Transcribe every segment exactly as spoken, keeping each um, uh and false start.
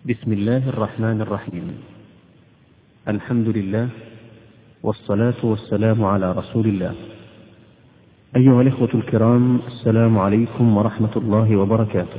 بسم الله الرحمن الرحيم. الحمد لله والصلاة والسلام على رسول الله. أيها الإخوة الكرام، السلام عليكم ورحمة الله وبركاته.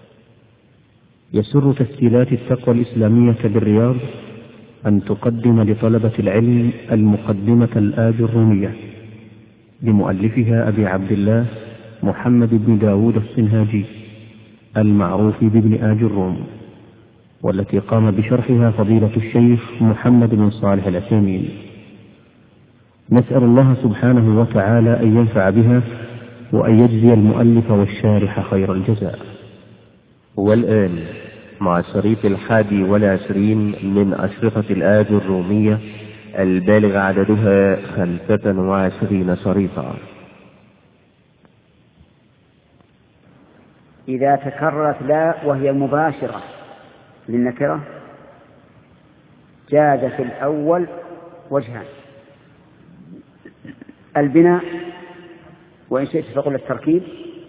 يسر تسجيلات التقوى الإسلامية بالرياض أن تقدم لطلبة العلم المقدمة الآجرومية لمؤلفها أبي عبد الله محمد بن داود الصنهاجي المعروف بابن آجروم، والتي قام بشرحها فضيلة الشيخ محمد بن صالح العثيمين. نسأل الله سبحانه وتعالى أن ينفع بها وأن يجزي المؤلف والشارح خير الجزاء. والآن مع الشريط الحادي والعشرين من أشرطة الآجرومية البالغ عددها خمسة وعشرين شريطا. إذا تكررت لا وهي مباشرة للنكرة جاز في الأول وجهان: البناء، وإن شئت فقل التركيب،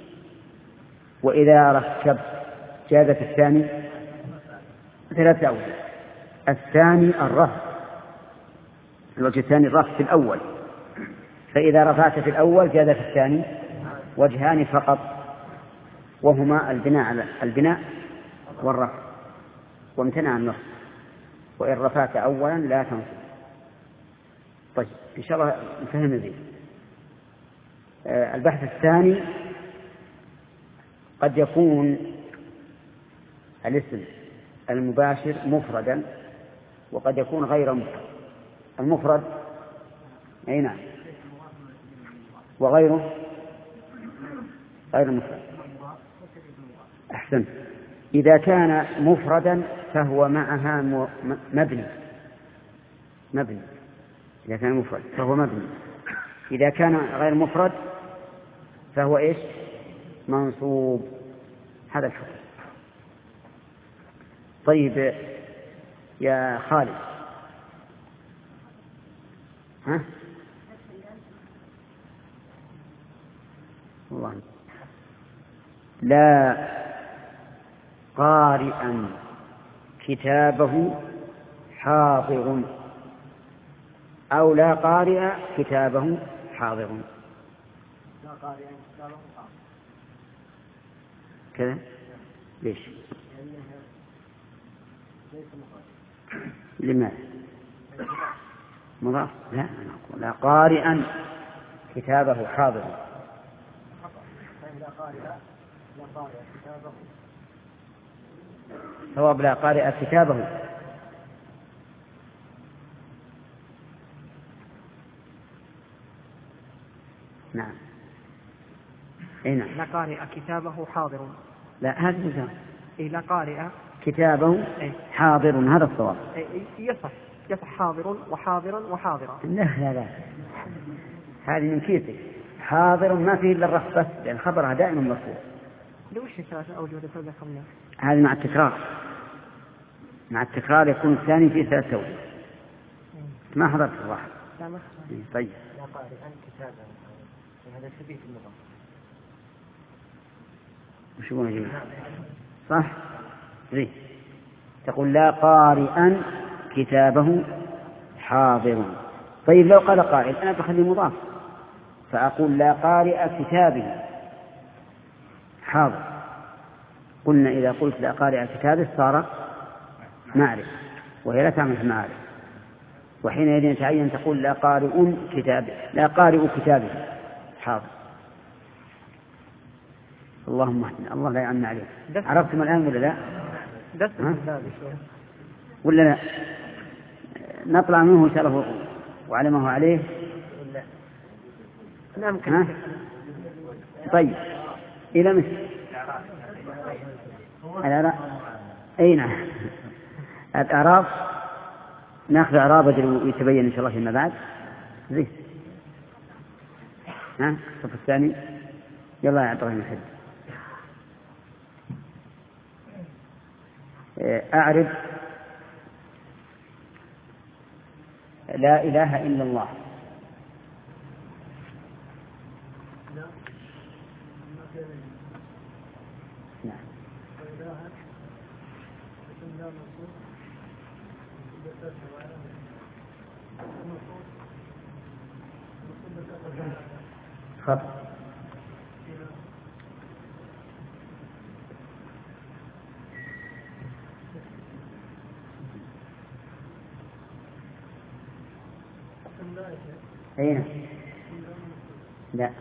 وإذا ركبت جاز في الثاني ثلاثة أوجه: الثاني الرفع، الوجه الثاني الرفع في الأول، فإذا رفعت في الأول جاز في الثاني وجهان فقط، وهما البناء البناء والرفع، وامتنع النصب، وإن رفعت أولا لا تنصب. طيب إن شاء الله نفهم ذي. آه البحث الثاني: قد يكون الاسم المباشر مفردا وقد يكون غير مفرد. المفرد أي نعم، وغيره غير مفرد. أحسن. إذا كان مفردا فهو معها مبني مبني إذا كان مفرد فهو مبني. إذا كان غير مفرد فهو إيش؟ منصوب. هذا الحكم. طيب يا خالد، ها الله لا قارئا كتابه حاضر، أو لا قارئ كتابه حاضر. لا قارئ كتابه حاضر كذا ليش؟ لماذا؟ مضاف؟ لا نقول لا قارئا كتابه حاضر. لا قارئ لا قارئ كتابه صواب لا قارئ كتابه. نعم اي نعم. لا قارئ كتابه حاضر. لا هذا مثال. إيه لا قارئ كتابه إيه؟ حاضر، هذا الصواب. إيه يصح يصح حاضر وحاضرا وحاضرا. لا لا لا هذه من كيسك. حاضر ما فيه الا الرفع بس، لان خبرها دائما مرفوع. لوش ثلاثة أوجه ذكرنا؟ هذه مع التكرار. مع التكرار يكون الثاني فيه ثلاثة أوجه. ما حضرت الواحد. طيب لا قارئ كتابه هذا شبيه المضاف. وش يقول يا جماعة؟ صح؟ زين. تقول لا قارئا كتابه حاضر. طيب لو قال قائل أنا بخلي مضاف فأقول لا قارئ كتابه حاضر. قلنا إذا قلت لا قارئ كتابه صار معرفة، وهي لا تعمل معرفة، وحينئذ يتعين تقول لا قارئ كتابه لا قارئ كتابه حاضر. اللهم اهدنا، الله لا يعن عليك. عرفتم الآن ولا لا؟ ولا لا؟ نطلع منه إن شاء الله وعلمه عليه. لا ممكن. طيب إلى مثل الأعراب. أي نعم الأعراب نأخذ أعراب يتبين إن شاء الله فيما بعد. زين. ها الصف الثاني يلا يا إبراهيم الحج. أعرف لا إله إلا الله. نعم. خطأ. أين؟ لا،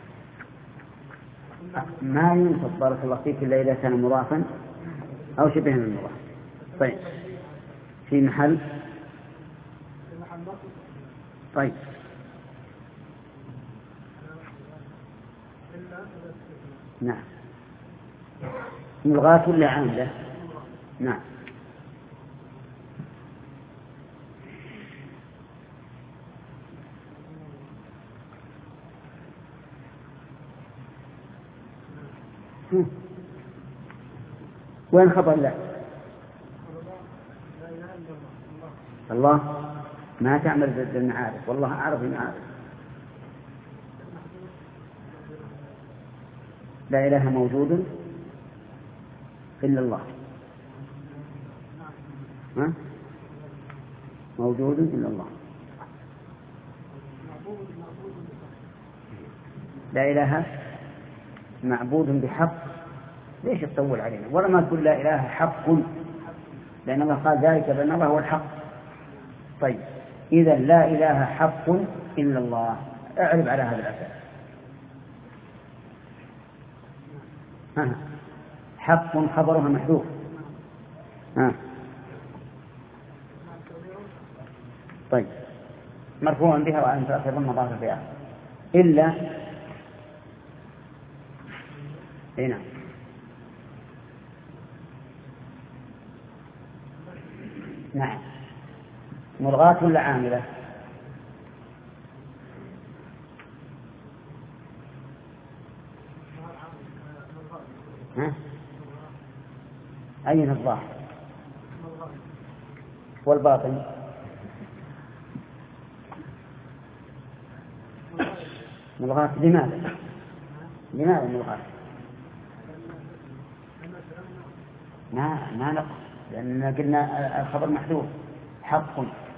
ما ينصب بارك الله فيك إلا إذا كان مضافا أو شبه من المضاف. طيب، في محل. طيب، نعم، ملغاة ولا عاملة؟ نعم. وين خبر لا؟ الله ما تعمل بالمعارف، والله أعرف المعارف. لا إله موجود إلا الله. ها؟ موجود إلا الله. لا إله معبود بحق. ليش تطول علينا؟ ولا ما تقول لا إله حق، لأن الله قال ذلك بأن الله هو الحق. طيب، إذا لا إله حق إلا الله، أعرب على هذا الأساس. ها. حق خبرها محذوف. ها. طيب، مرفوع بها وأن تأخذ المضاف بها إلا. هنا نعم، ملغاة ولا عاملة؟ ها؟ أين الظاهر والباطن؟ ملغاة. لماذا؟ لماذا ملغاة؟ ما ما نقص، لأننا قلنا الخبر محذوف. حق.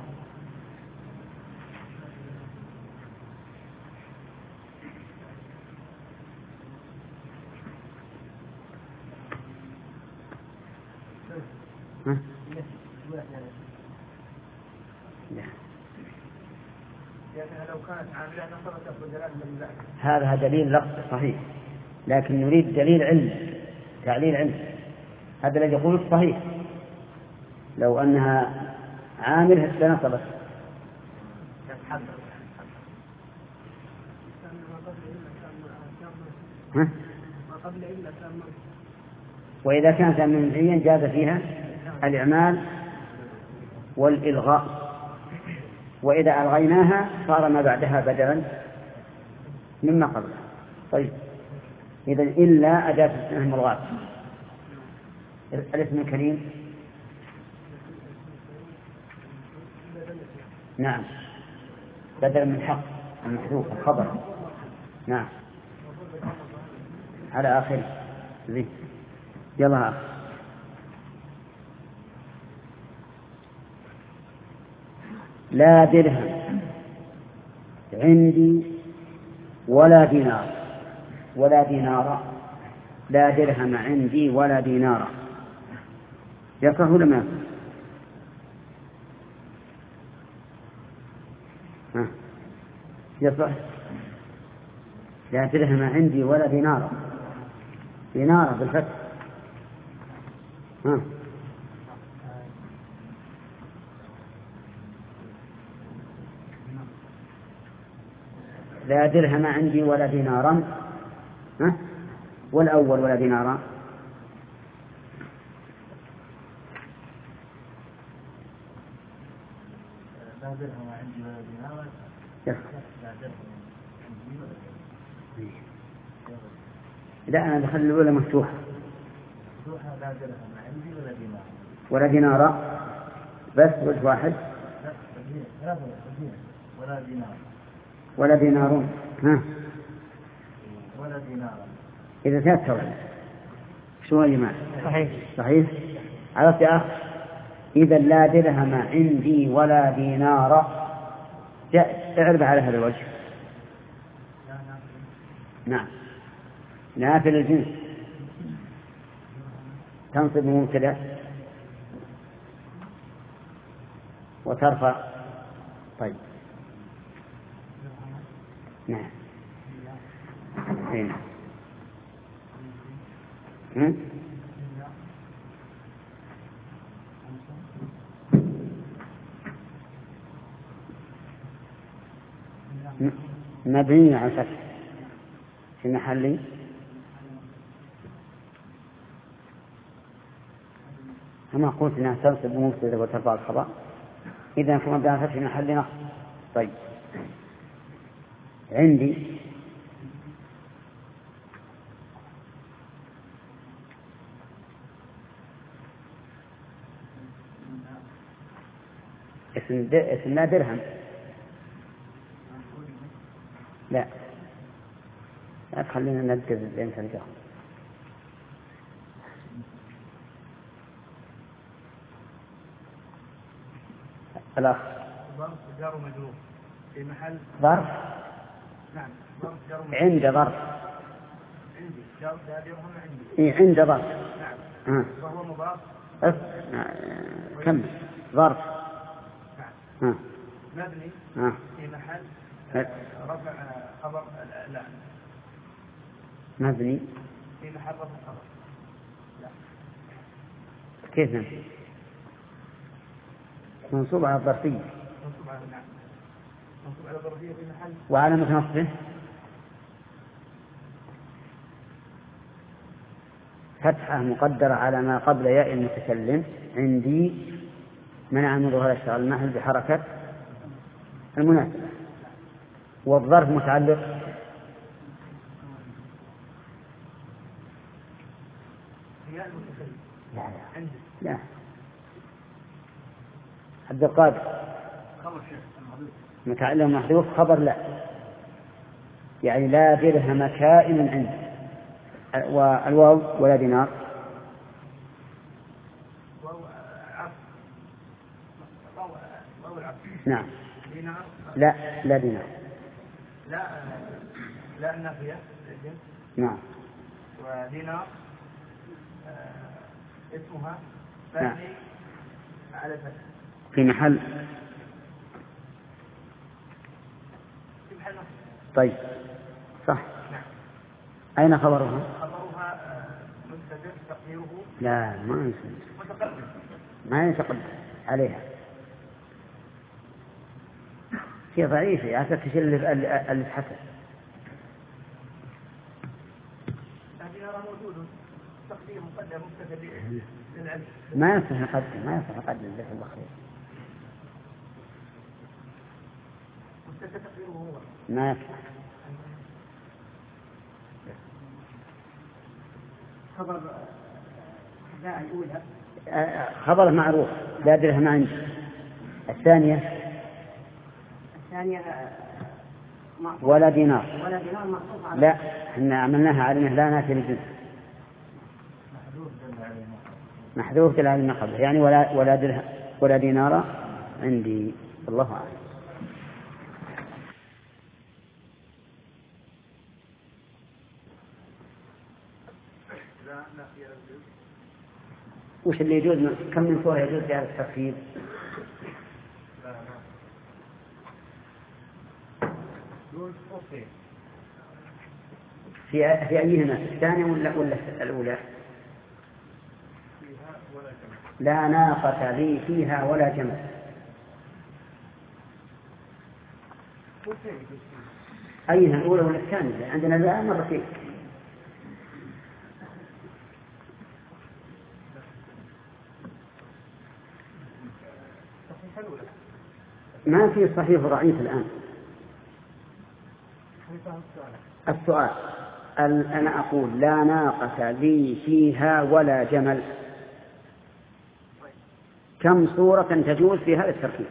ها؟ لو كانت عاملة نصرت دلالة من بعد. هذا دليل لفظ صحيح، لكن نريد دليل علم، تعليل علم. هذا الذي يقول صحيح، لو أنها عامل لنصبت. ها؟ وإذا كانت منزعيا جاز فيها الإعمال والإلغاء، وإذا ألغيناها صار ما بعدها بدلا مما قبلها. طيب، إذا إلا أداة استثناء ملغاة. الاسم الكريم نعم، بدل من حق المحذوف الخبر. نعم، على آخره. زين، يلا آخر. لا درهم عندي ولا دينار. ولا دينار. لا درهم عندي ولا دينار. يصح ولا ما يصح؟ يصح. لا درهم عندي ولا دينار. دينار بالفتح. ها. لا درهم عندي ولا دينارا. ها؟ والأول ولا دينارا. لا درهم عندي ولا دينارا. لا، أنا بخلي الأولى مفتوحة. مفتوحة. لا درهم عندي ولا دينار. ولا دينارا بس وجه واحد. لا ولا دينار. ولا دينار. ها. ولا دينار. إذا ثلاث توعد شو يا جماعة؟ صحيح. صحيح. عرفت يا أخ؟ إذا لا درهم عندي ولا دينار. اعرف على هذا الوجه. نعم نافل الجنس تنصب مبتدأ وترفع. طيب نعم هنا مبني على الفتح في محل أما قلت أنها تنصب مبتدأ وترفع الخبر، إذا كما مبني على الفتح في محل نصب. طيب عندي اسم اسم لا درهم. لا لا تخلينا نركز بين تلقاهم. الأخ ظرف جار ومجرور في محل ظرف. نعم ظرف جار ومجرور. عند ظرف. عندي جار درهم عندي. إيه عند ظرف. نعم آه. وهو مضاف. أف... كم ظرف. نعم آه. مبني آه. في محل آه. رفع خبر. لا مبني في محل رفع خبر. لا كيف مبني؟ منصوب على الظرفية. منصوب على نعم منصوب على الظرفية في محل. وعلامة نصبه فتحة مقدرة على ما قبل ياء المتكلم عندي منع من ظهور الشغل المحل بحركة المناسبة. والظرف متعلق ياء المتكلم. لا لا عندي لا عبد القادر خبر شيء متعلق محذوف خبر لا، يعني لا درهم كائن عنده. والواو ولا دينار. نعم دينار. لا لا دينار. لا لا النافية. نعم ودينار آه اسمها نعم. ثاني على فتح في محل. في محل نصب. طيب صح. نعم. أين خبرها؟ خبرها مستتر تقديره لا ما يصير. متقدم. ما يتقدم عليها. هي ضعيفة يا أخي تشيل اللي تحتها. دينار موجود تقدير مقدم مستتر للعلم. ما يصح يقدم ما يصح يقدم ذلك البخير. مستتر تقديره هو. ما يصح. خبر لا الأولى خبر معروف لا درهم عندي. الثانية الثانية ولا دينار. ولا دينار معطوف على. لا احنا عملناها على انه لا ناتي للجنس. محذوف دل على ما قبله يعني ولا ولا درهم ولا دينار عندي. الله أعلم. وش اللي يجوز من كم من صورة يجوز في هذا التركيب؟ في في أيهما الثانية ولا ولا الأولى؟ لا ناقة لي فيها ولا جمل. أيها الأولى ولا الثانية؟ عندنا لا مرتين. ما في صحيح ضعيف الآن. السؤال أنا أقول لا ناقة لي فيها ولا جمل، كم صورة تجوز في هذا التركيب؟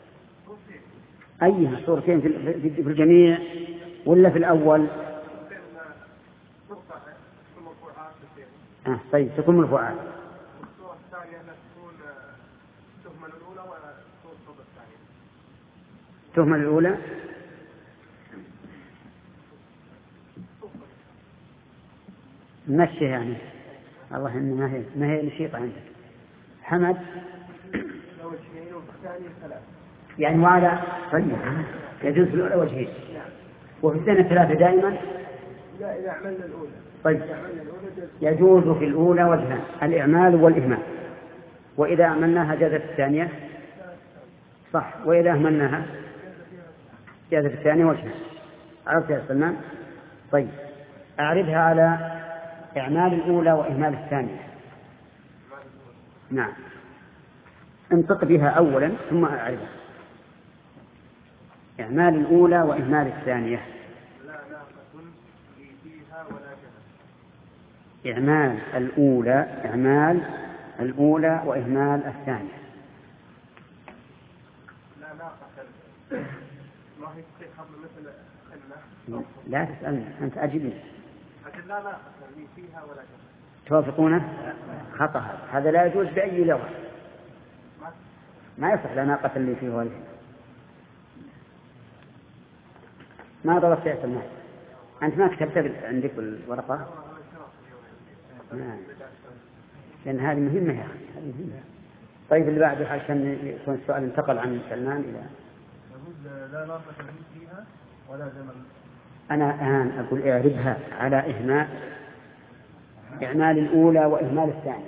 أيها صورتين في الجميع ولا في الأول؟ آه طيب تكون مرفوعات. الصورة الثانية أن تكون تهمل الأولى ولا توصل الثانية؟ تهمل الأولى نمشي يعني. الله إن ما هي ما هي نشيطة عندك حمد يعني. وعلى طيب يجوز في الأولى وجهين وفي الثانية ثلاثة دائما. لا إذا عملنا الأولى. طيب يجوز في الأولى وجهان الإعمال والإهمال، وإذا عملناها جازت الثانية صح، وإذا أهملناها جازت الثانية وجهان. عرفت يا سلمان؟ طيب أعرضها على إعمال الأولى وإهمال الثانية. نعم انطق بها أولا ثم أعرضها. إعمال الأولى وإهمال الثانية. لا ناقة لي فيها ولا جمل. إعمال الأولى إعمال الأولى وإهمال الثانية. لا ناقة ما هي تخبر مثل خلنا. لا تسألني أنت أجبني. لكن لا ناقة لي فيها ولا جمل. توافقونه؟ خطأ. هذا لا يجوز بأي لغة. ما يصح لا ناقة لي فيه ولا. ما ضربت يا سلمان. أنت ما كتبت عندك الورقة؟ نعم. لأن هذه مهمة يا أخي هذه مهمة. طيب اللي بعده عشان يكون السؤال انتقل عن سلمان إلى. يقول لا ناقة لي فيها ولا جمل. أنا الآن أقول اعرضها على إهمال إعمال الأولى وإهمال الثانية.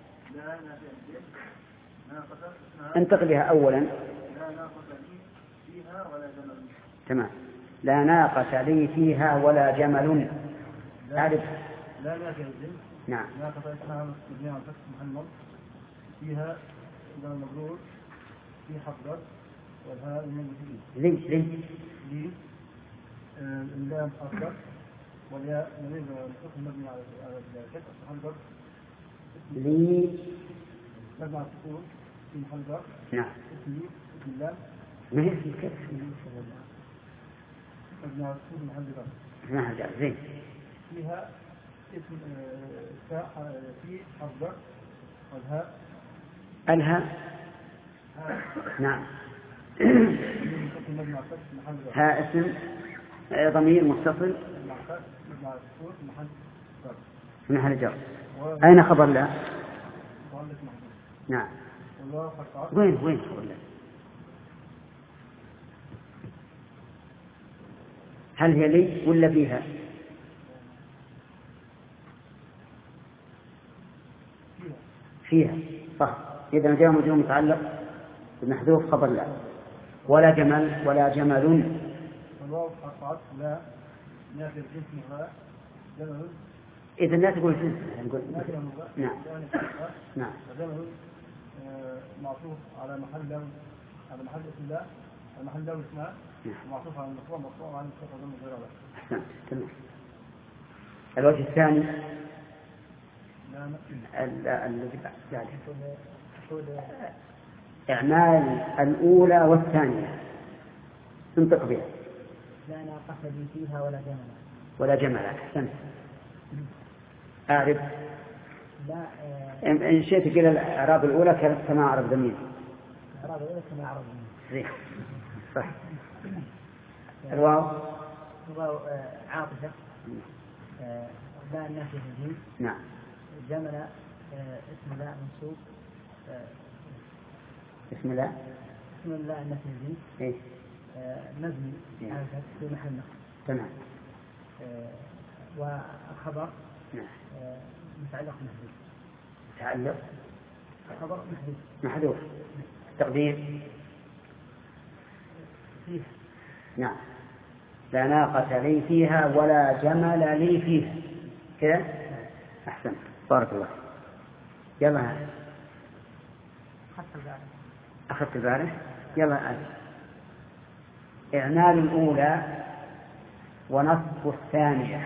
انتقل بها أولا. لا ناقة لي فيها ولا جمل. تمام. لا ناقة لي فيها ولا جمل. تعرف؟ لا ناقة لي. نعم. ناقة اسمها مبنية على فتح محمد فيها جمل مبرور في حفظ والهاء من ليش ليش؟ لي اللام حفظ والياء نميز مبني على الفتح محمد لي مبني على السكون في محمد. نعم. اسم لي اسم اللام ما هي في كيف؟ مبني على السكون محمد. ما هرجع زين. فيها اسم تاء في حفظ والهاء الها. نعم. ها اسم ضمير متصل في محل جر. أين خبر لا؟ نعم. وين وين خبر لا؟ هل هي لي ولا فيها؟ فيها صح. إذا جاء مجرور متعلق بمحذوف خبر لا. ولا جمل ولا جمل. والواو قطعت لا نافع جنسها جمل. إذا لا تقول جنس نقول نعم نعم. جمل معطوف على محل لو على محل اسم لا محل لو اسمها معطوف على المقرأ مقرأ على المقرأ ضمن غير لا. أحسنت تمام. الوجه الثاني الذي بعد إعمال الأولى والثانية. انطق بها. لا ناقة لي فيها ولا جمل. ولا جمل. أحسنت. أعرف. لا إن شئت إلى الأعراب الأولى كما أعرب ضمير. الأعراب الأولى كما أعرب ضمير. صح. الواو. الواو عاطفة. لا النافية الجيم. نعم. جمل اسم لا منصوب. اسم لا. اسم لا النافية الجيم. إيه. مبني على الفتح في محل نصب. تمام. والخبر نعم. متعلق محذوف. متعلق. الخبر محذوف. محذوف. تقدير. فيه. نعم. لا ناقة لي فيها ولا جمل لي فيها. كذا. أحسن. بارك الله. يلا. أخذت البارح. يلا أجل. إعمال الأولى ونصب الثانية.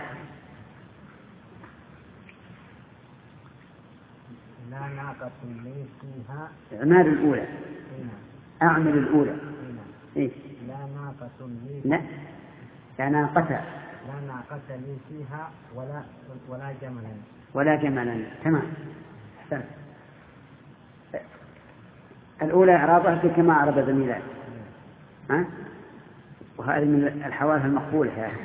لا ناقة لي فيها. إعمال الأولى. أعمل الأولى. إيه؟ لا ناقة لي. لا. لا ناقة. لا ناقة لي فيها ولا ولا جملا. ولا جملا. تمام. أحسنت. الأولى إعرابها كما أعرب زميلات، ها؟ وهذه من الحوادث المقبولة يعني.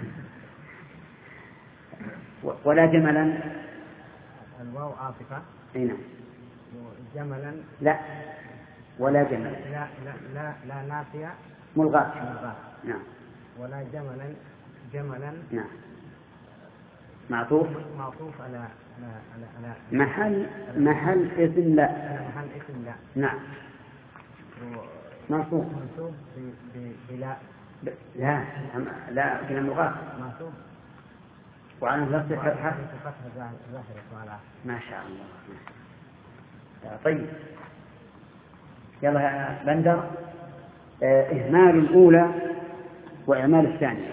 ولا جملا الواو عاطفة. هنا جملا لا، ولا جملا لا لا لا, لا نافية ملغاة. ملغاة. نعم. ولا جملا جملا نعم. معطوف معطوف على على على, على محل محل اسم لا. على محل اسم لا. نعم. منصوب منصوب بلا ب... لا لا كلام ملغاة. منصوب وعلى نفس الفتحة ظاهرة. ما شاء الله. طيب يلا يا بندر. اه إهمال الأولى وإعمال الثانية.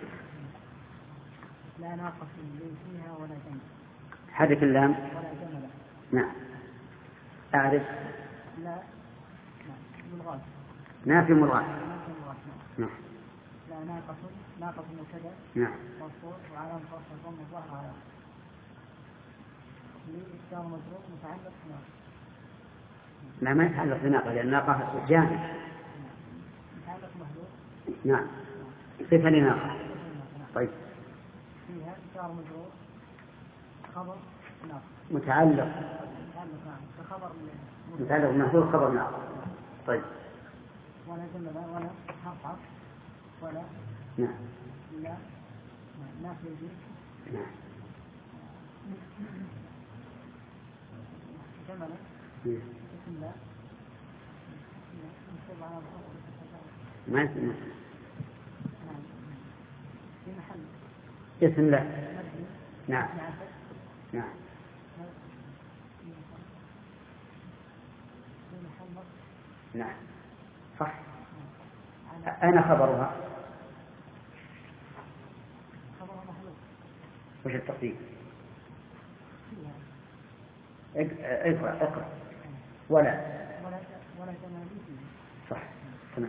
لا ناقص فيها ولا جمل. حذف اللام. ولا جمل. نعم. أعرف. لا ملغاة. نافي ملغاة. نعم. لا ناقص ناقص مبتدأ. نعم. مرفوع وعلامة رفعه الضمة الظاهرة على لإسكان مجرور متعلق بناقص. لا ما يتعلق بناقة لأن الناقة جامد. متعلق مهلوك. نعم. صفة لناقة. طيب. فيها إسكان مجرور خبر ناقص. متعلق. متعلق نعم. خبر متعلق بمحذوف خبر ناقص. طيب. ولا جملة ولا حرف عطف ولا. نعم. لا نافي الجنس. نعم. جملة اسم لا منصوب على ما اسم في محل اسم لا. نعم. نعم. في محل نعم صح. أين خبرها؟ خبرها محلول. وش التقديم؟ اقرأ اقرأ. ولا ولا ولا جمال. صح. تمام.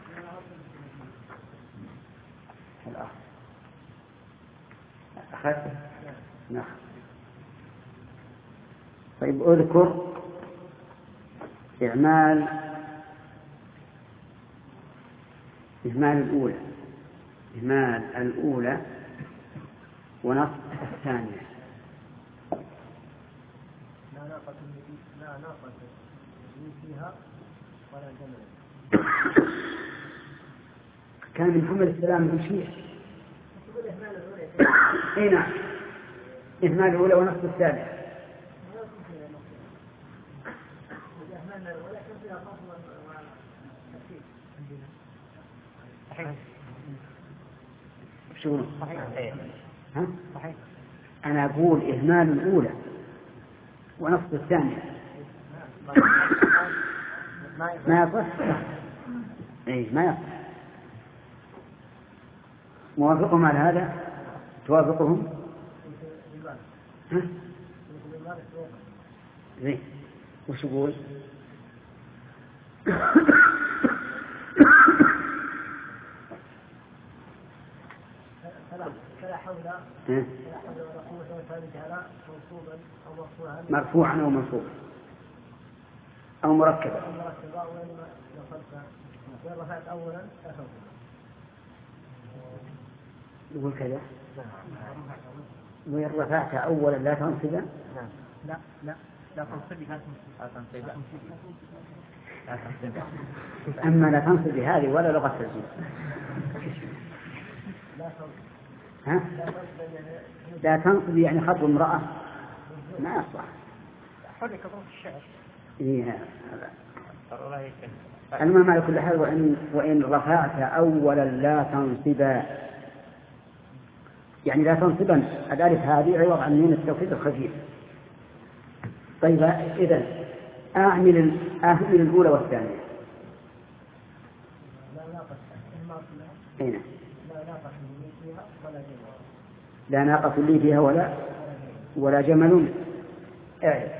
الآخر أخذت. نعم. طيب أذكر إعمال إهمال الأولى إهمال الأولى ونصب الثانية. لا ناقة لا ناقة فيها ولا جمل. كان من محمد السلام بن شيخ. اي نعم. إهمال الأولى ونصب الثانية. شو صحيح. ها؟ صحيح. أنا أقول إهمال الأولى ونصب الثانية ما يصح. إيه ما يصح. موافقهم على هذا؟ توافقهم؟ ها؟ زين. وش يقول؟ فلا حول ها؟ مرفوعا أو منصوبا أو مركبا. يقول كذا. وإن رفعت أولا لا تنصبا. لا لا لا تنصبي. أما لا تنصبي هذه ولا لغة الجنس. ها؟ لا تنصبي يعني خطب امرأة ما يصلح. حرك ظروف الشعر. إيه المهم على كل حال. وإن, وإن رفعت أولا لا تنصبا يعني لا تنصبا. الألف هذه عوض عن من التوكيد الخفيف. طيب إذن أعمل أهمل الأولى والثانية. هنا لا ناقة لي فيها ولا ولا جمل. اعرف.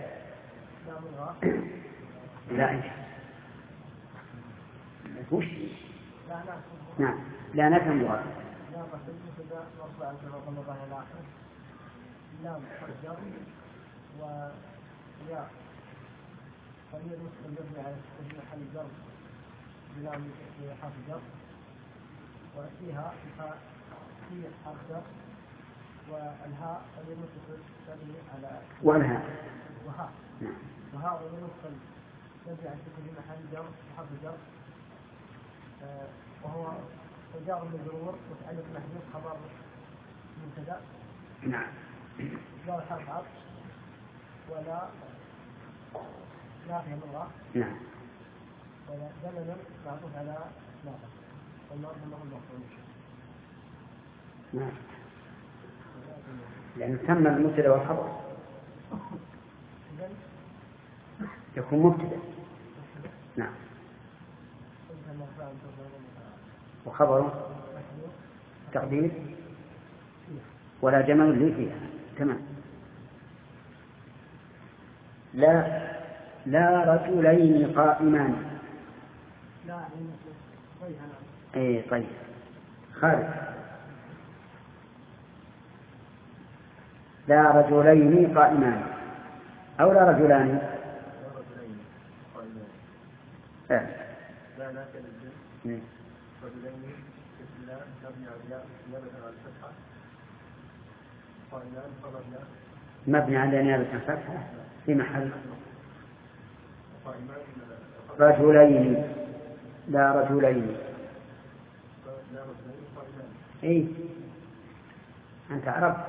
لا وش. نعم لا نفهم الغرض. فهي نسخة المبني على سكون محل جر بلام حرف جر، وفيها الفاء في حرف جر، والهاء فهي نسخة تبني على والهاء وهاء وهاء وهي نسخة تبني على سكون محل جر حرف جر، وهو جار مجرور متعلق محذوف خبر مبتدأ. نعم. لا حرف عطف ولا نافية لغة. نعم. ولا زمنا معطوف على نافع والله انه المفعول. نعم. لأن تم المبتدأ والخبر يكون مبتدأ. نعم. وخبره تقدير ولا جمل لي فيها. تمام. لا لا رجلين قائمان. لا اي طيب خالد. لا رجلين قائمان او لا رجلان. لا لا لا كالجن رجلين بسم الله مبني على الياء نيابة عن الفتحة قائمان خبرنا مبني على نيابة عن الفتحة في محل رجلين. لا رجلين. اي انت عرفت.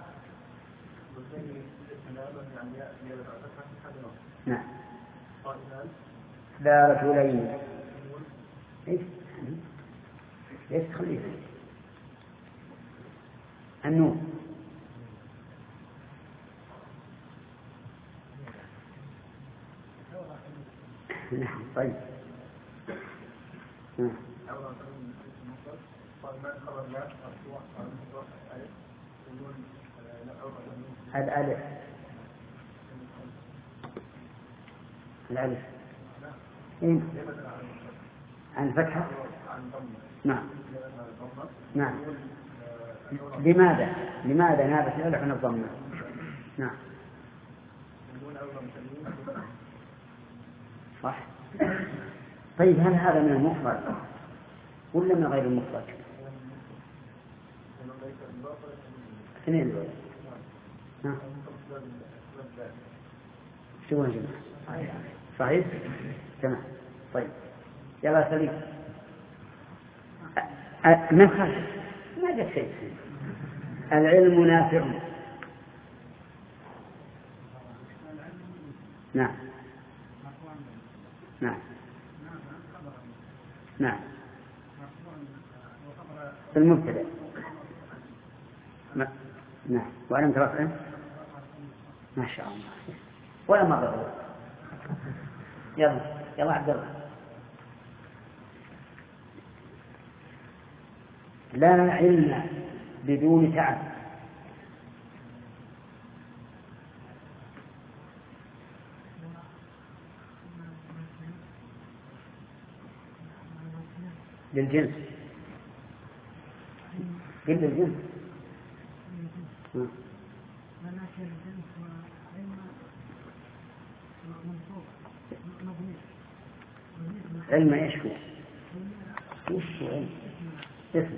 نعم. لا رجلين. ايش ايش تخليه النون. نعم. طيب. نعم. الألف الألف إيه؟ عن فتحة. نعم. نعم. لماذا لماذا نابت الألف عن الضمة؟ نعم. صح. طيب هل هذا من المفرد ولا من غير المفرد؟ اثنين. ها شو هجمة صحيح. تمام. طيب يلا سليم. من خالد ما جاء شيء. العلم نافع. نعم. نعم. نعم. المبتدأ. نعم. وعلم رفعه ما شاء الله ولا مرة. يلا يلا عبد الله. لا علم بدون تعب. للجنس. قل للجنس. علم ايش هو؟ ايش هو علم؟ اسم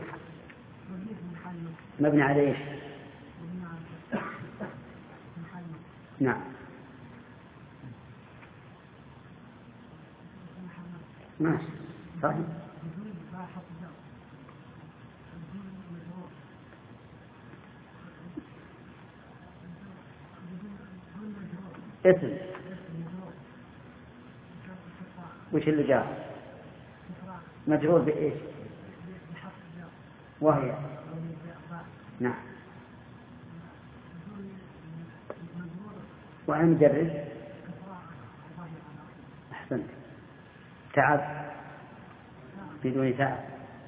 مبني على ايش؟ نعم. ماشي صحيح. اسم وش اللي جاء؟ مجرور بإيش؟ وهي نعم. وعن مجرد أحسنت. تعب بدون تعب.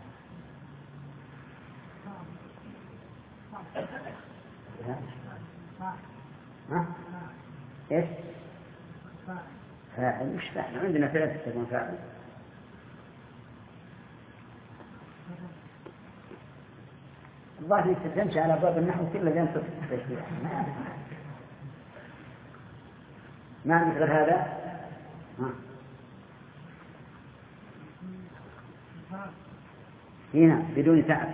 ها؟ إيش؟ فاعل مش فاعل. عندنا ثلاثة تكون فاعل. الظاهر تمشي على باب النحو كله لين تصل ما عندك غير هذا. ها. هنا بدون تعب.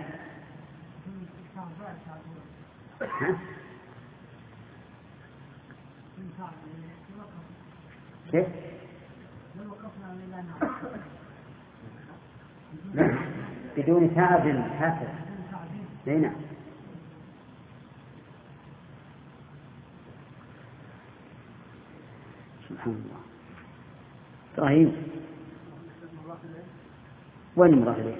ها؟ كيف؟ لا بدون تعب حافظ. هنا سبحان الله. طيب وين مضاف إليه؟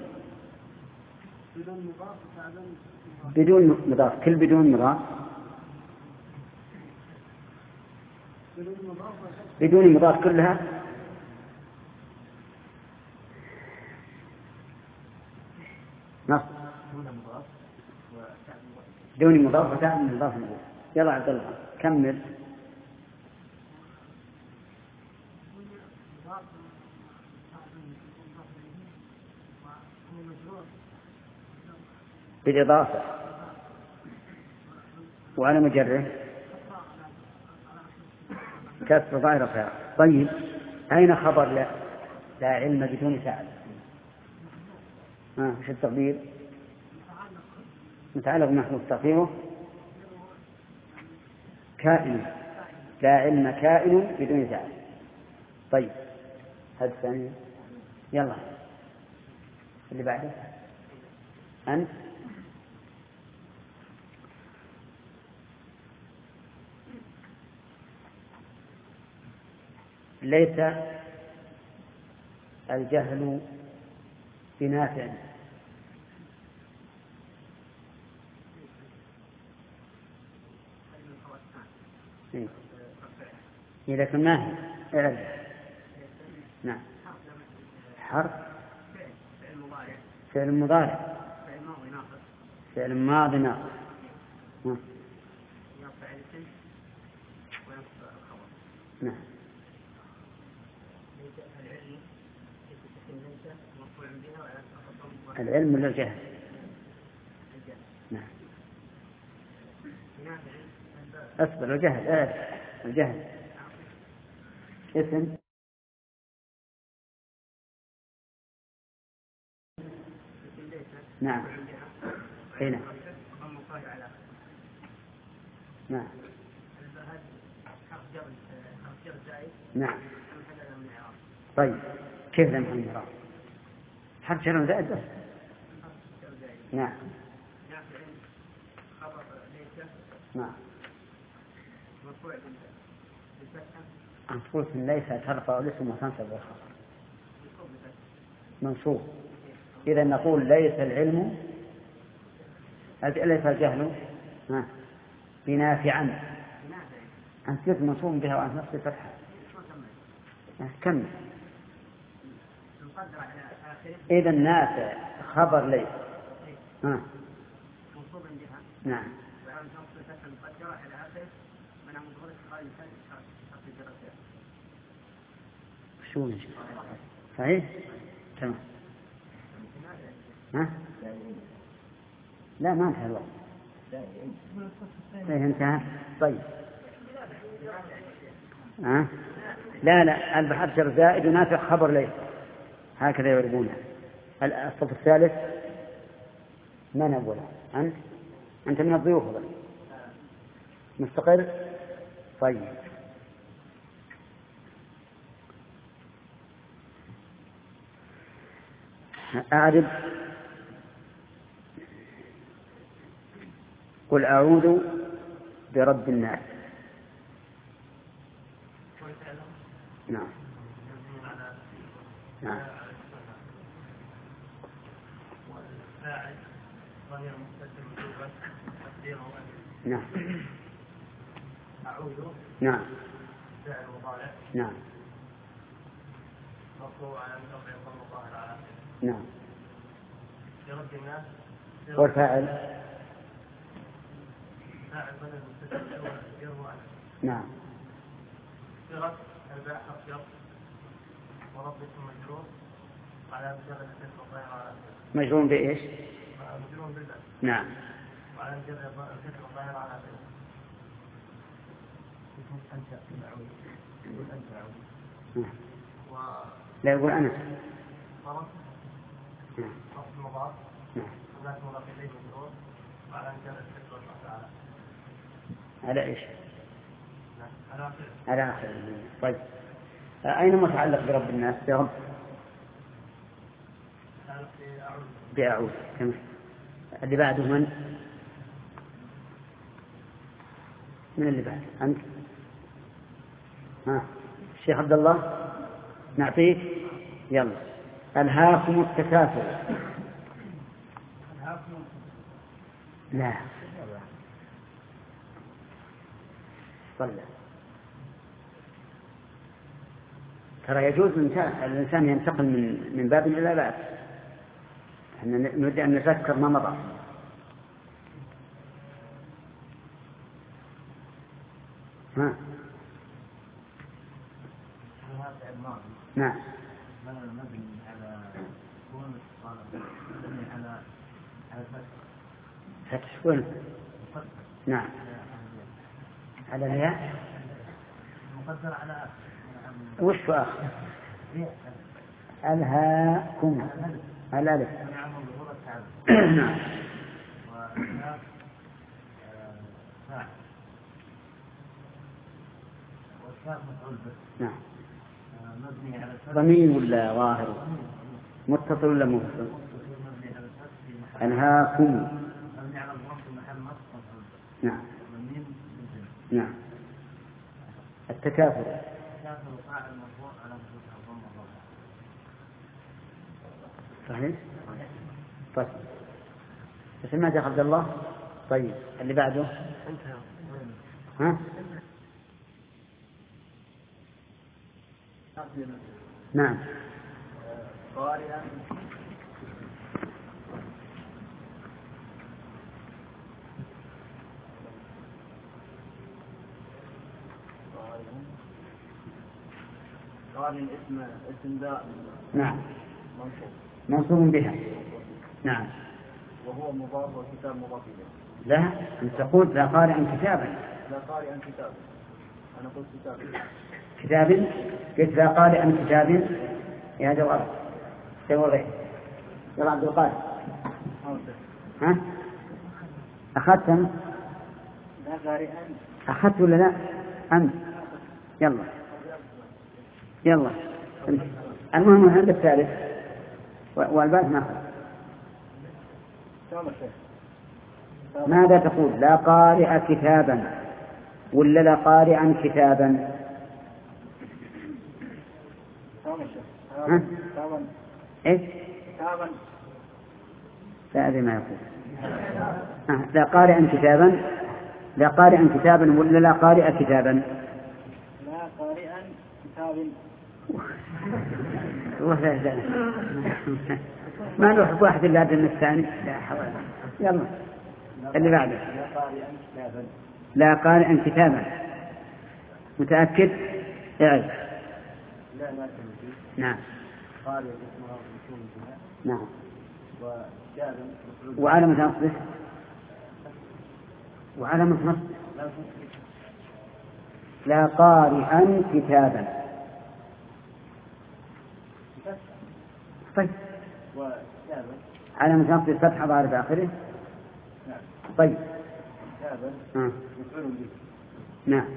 بدون مضاف. كل بدون مضاف. بدون مضاف كلها. نص بدون مضاف وتعب مضاف إليه. يلا عبد الله كمل. بالإضافة وعلى مجره كسر ظاهر خير. طيب أين خبر لا, لا علم بدون تعب؟ ها وش التقدير؟ متعلق محذوف تقديره كائن. لا علم كائن بدون تعب. طيب هذا الثاني. يلا اللي بعده أنت. ليس الجهل بنافع. إذا كنا اعرف. نعم حرف فعل مضارع فعل ماضي ناقص. نعم العلم ولا الجهل؟ نعم أصبر الجهل. آه. الجهل اسم نعم هنا نعم نعم. طيب كيف لم يكن يرى حرف جر زائد بس؟ نعم نعم. منصوب ليس ترفع الاسم وتنصب الخبر. منصوب. إذا نقول ليس العلم ليس الجهل ها بنافعا. أنت قلت منصوب بها وأنت نفس الفتحة. كمل. إذا نافع خبر ليس ها نعم. شو صحيح تمام. ها لا ما انتهى الوقت. ايه انتهى. طيب ها لا لا البحث جر زائد ونافع خبر ليس هكذا يعربونها. الصف الثالث من أولا؟ أنت أنت من الضيوف مستقر. طيب أعرف. قل أعوذ برب الناس. نعم نعم نعم أعوذ نعم فعل مضارع نعم مرفوع على رفع الضم الظاهر على نعم برب الناس والفاعل فاعل بدل مستتر يروى عنه. نعم برب الباء حرف جر ورب اسم مجرور على جر الفتح الظاهر على مجرور بإيش؟ مجرور بالباء. نعم وعلى جر الفتح الظاهر على أنت أعوذ. أنت أعوذ. لا يقول أنا. نعم. نعم. على إيش؟ على آخر. طيب أين متعلق برب الناس؟ برب بأعوذ. كم اللي بعده من؟ من اللي بعده؟ أنت؟ ها الشيخ عبد الله نعطيك. يلا. ألهاكم التكاثر. لا صلى. ترى يجوز الإنسان ينتقل من من باب إلى باب. احنا نريد أن نذكر ما مضى. ها نعم. فتح وين؟ نعم على الياء مقدر على وش آخر؟ ألهاكم الألف. نعم. نعم. ضمير ولا ظاهر؟ متصل ولا منفصل؟ ألهاكم. نعم. نعم. التكاثر. صحيح. طيب بس ما جاء عبد الله. طيب اللي بعده ها؟ نعم. قارئا قارئ اسم اسم داء. نعم منصوب منصوب بها. نعم. وهو مضاف والكتاب مضاف إليه. لا أنت تقول لا قارئا كتابا. لا قارئا كتابا. أنا قلت كتاب. كتاب قلت لا قارئا كتاب. يا جواب سوى غير. يلا عبد القادر. ها أخذتم؟ لا قارئا. أخذت ولا لا؟ أنت. يلا يلا المهم هذا الثالث والباقي ما أخذ. ماذا تقول؟ لا قارئ كتابا ولا لا قارئا كتابا؟ ها؟ إيش؟ لا أدري ما يقول. آه. لا قارئا كتابا. لا قارئا كتابا ولا لا قارئ كتابا؟ لا قارئا كتابا. ما نروح واحد إلا من الثاني. لا حول. يلا اللي بعده. لا قارئا كتابا. متأكد؟ اعرف. لا لا. نعم. قارئ اسمها مفعول بها. نعم. وكتابا. وعلامة نصبه. وعلامة نصبه. لا قارئا كتابا. طيب. علامة نصب الفتحة ظاهرة في آخره. نعم. طيب. آه. نعم.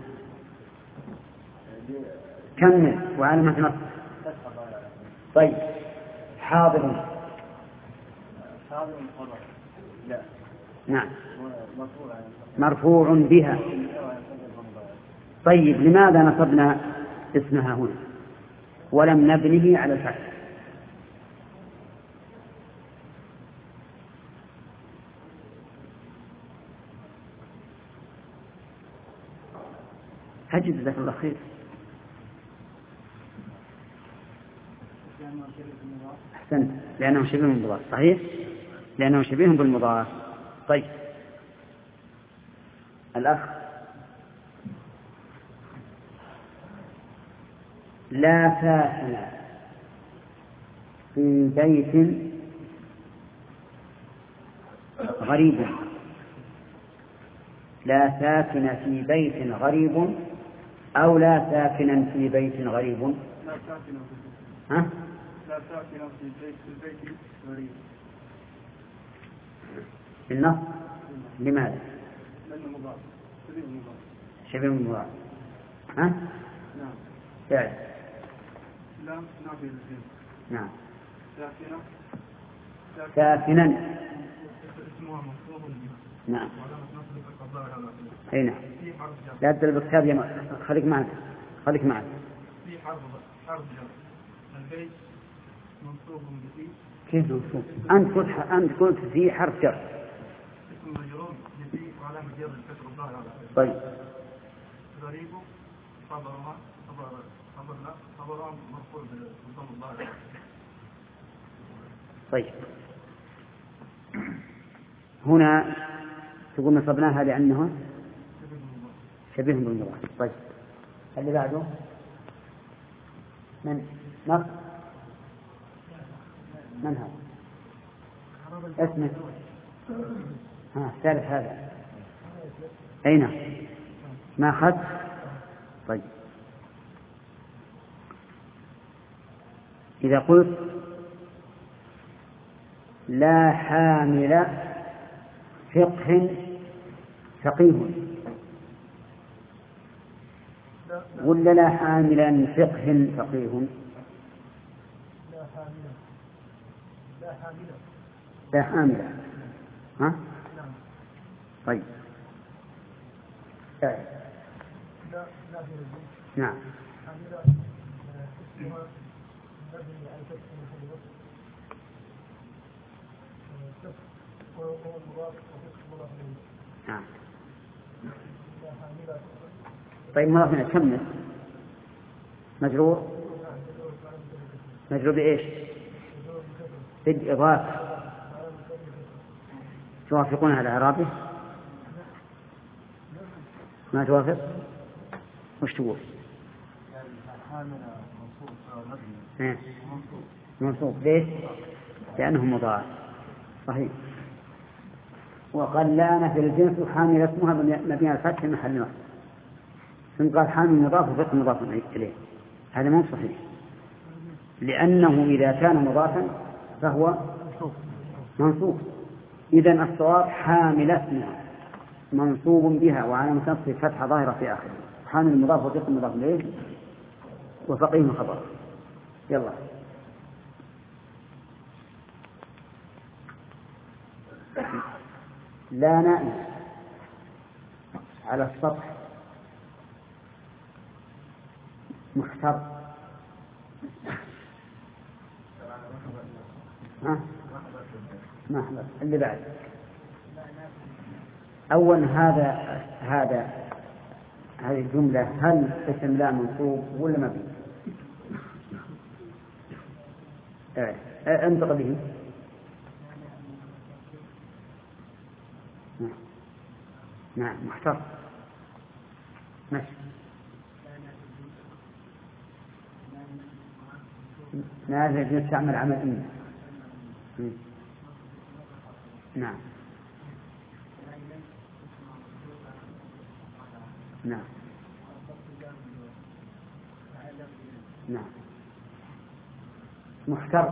كمل. وعلامة نصب. طيب. حاضر. حاضر خبر. لا. نعم. مرفوع بها. طيب لماذا نصبنا اسمها هنا ولم نبنه على الفتح؟ أجب جزاك الله خير. أحسنت. لأنه شبيه بالمضاف. صحيح لأنه شبيه بالمضاف. طيب الأخ لا ساكن في بيت غريب. لا ساكن في بيت غريب أو لا ساكنا في بيت غريب. ها؟ لا ساكنة في البيت في البيت غريب. في النص لماذا؟ لأنه مضاف شبيه مضاف. شبيه مضاف. ها؟ نعم. فعل. لا نافي للجنس. نعم. ساكنة. ساكنا. اسمها منصوب. نعم. وعلامة نصبه القضاء على أي نعم. لا تدل بالكتاب يا م... خليك معك خليك معك. في حرف حرف جر. البيت منصوب بفي. كيف منصوب؟ أنت قلت أنت قلت في حرف جر. اسم مجرور بفي وعلامة جر الكسر الظاهر على آخره. طيب. غريب خبرها خبر خبر لا خبرها مرفوع بالضم الظاهر على آخره. طيب. هنا تقول نصبناها لأنه شبيه بالمضاف. طيب. اللي بعده من نص من هذا؟ اسمه ها ثالث هذا أين ما أخذ؟ طيب. إذا قلت لا حامل فقه فقيه ولا لا حاملا فقه فقيه؟ لا حاملا لا حاملا لا حاملا. ها؟ طيب. لا لا نعم. حاملا اسمها مبني على فتح محل وهو مضاف وفقه مضاف إليه. نعم. لا حاملا. طيب مضاف هنا كمل. مجرور مجرور بإيش؟ بالإضافة. توافقون على إعرابه؟ ما توافق؟ وش تقول؟ منصوب. ليش؟ لأنه مضاف. صحيح. وقلان في الجنس حامل اسمها مبني على الفتح محل نصب. ثم قال حامل مضاف وفقه مضاف إليه. هذا مو صحيح، لأنه إذا كان مضافا فهو منصوب. إذن الصواب حامل اسمها منصوب بها وعلامة نصبه فتحة ظاهرة في آخره. حامل مضاف وفقه مضاف إليه وفقيه خبر. يلا. لا نائم على السطح محتر. ها؟ ما حضر. اللي بعد أول هذا هذا هذه الجملة هل اسم لا منصوب ولا مبني؟ اه انطق به. نعم محتر. ماشي. نازل تعمل عمل إيه؟ نعم نعم نعم محتر.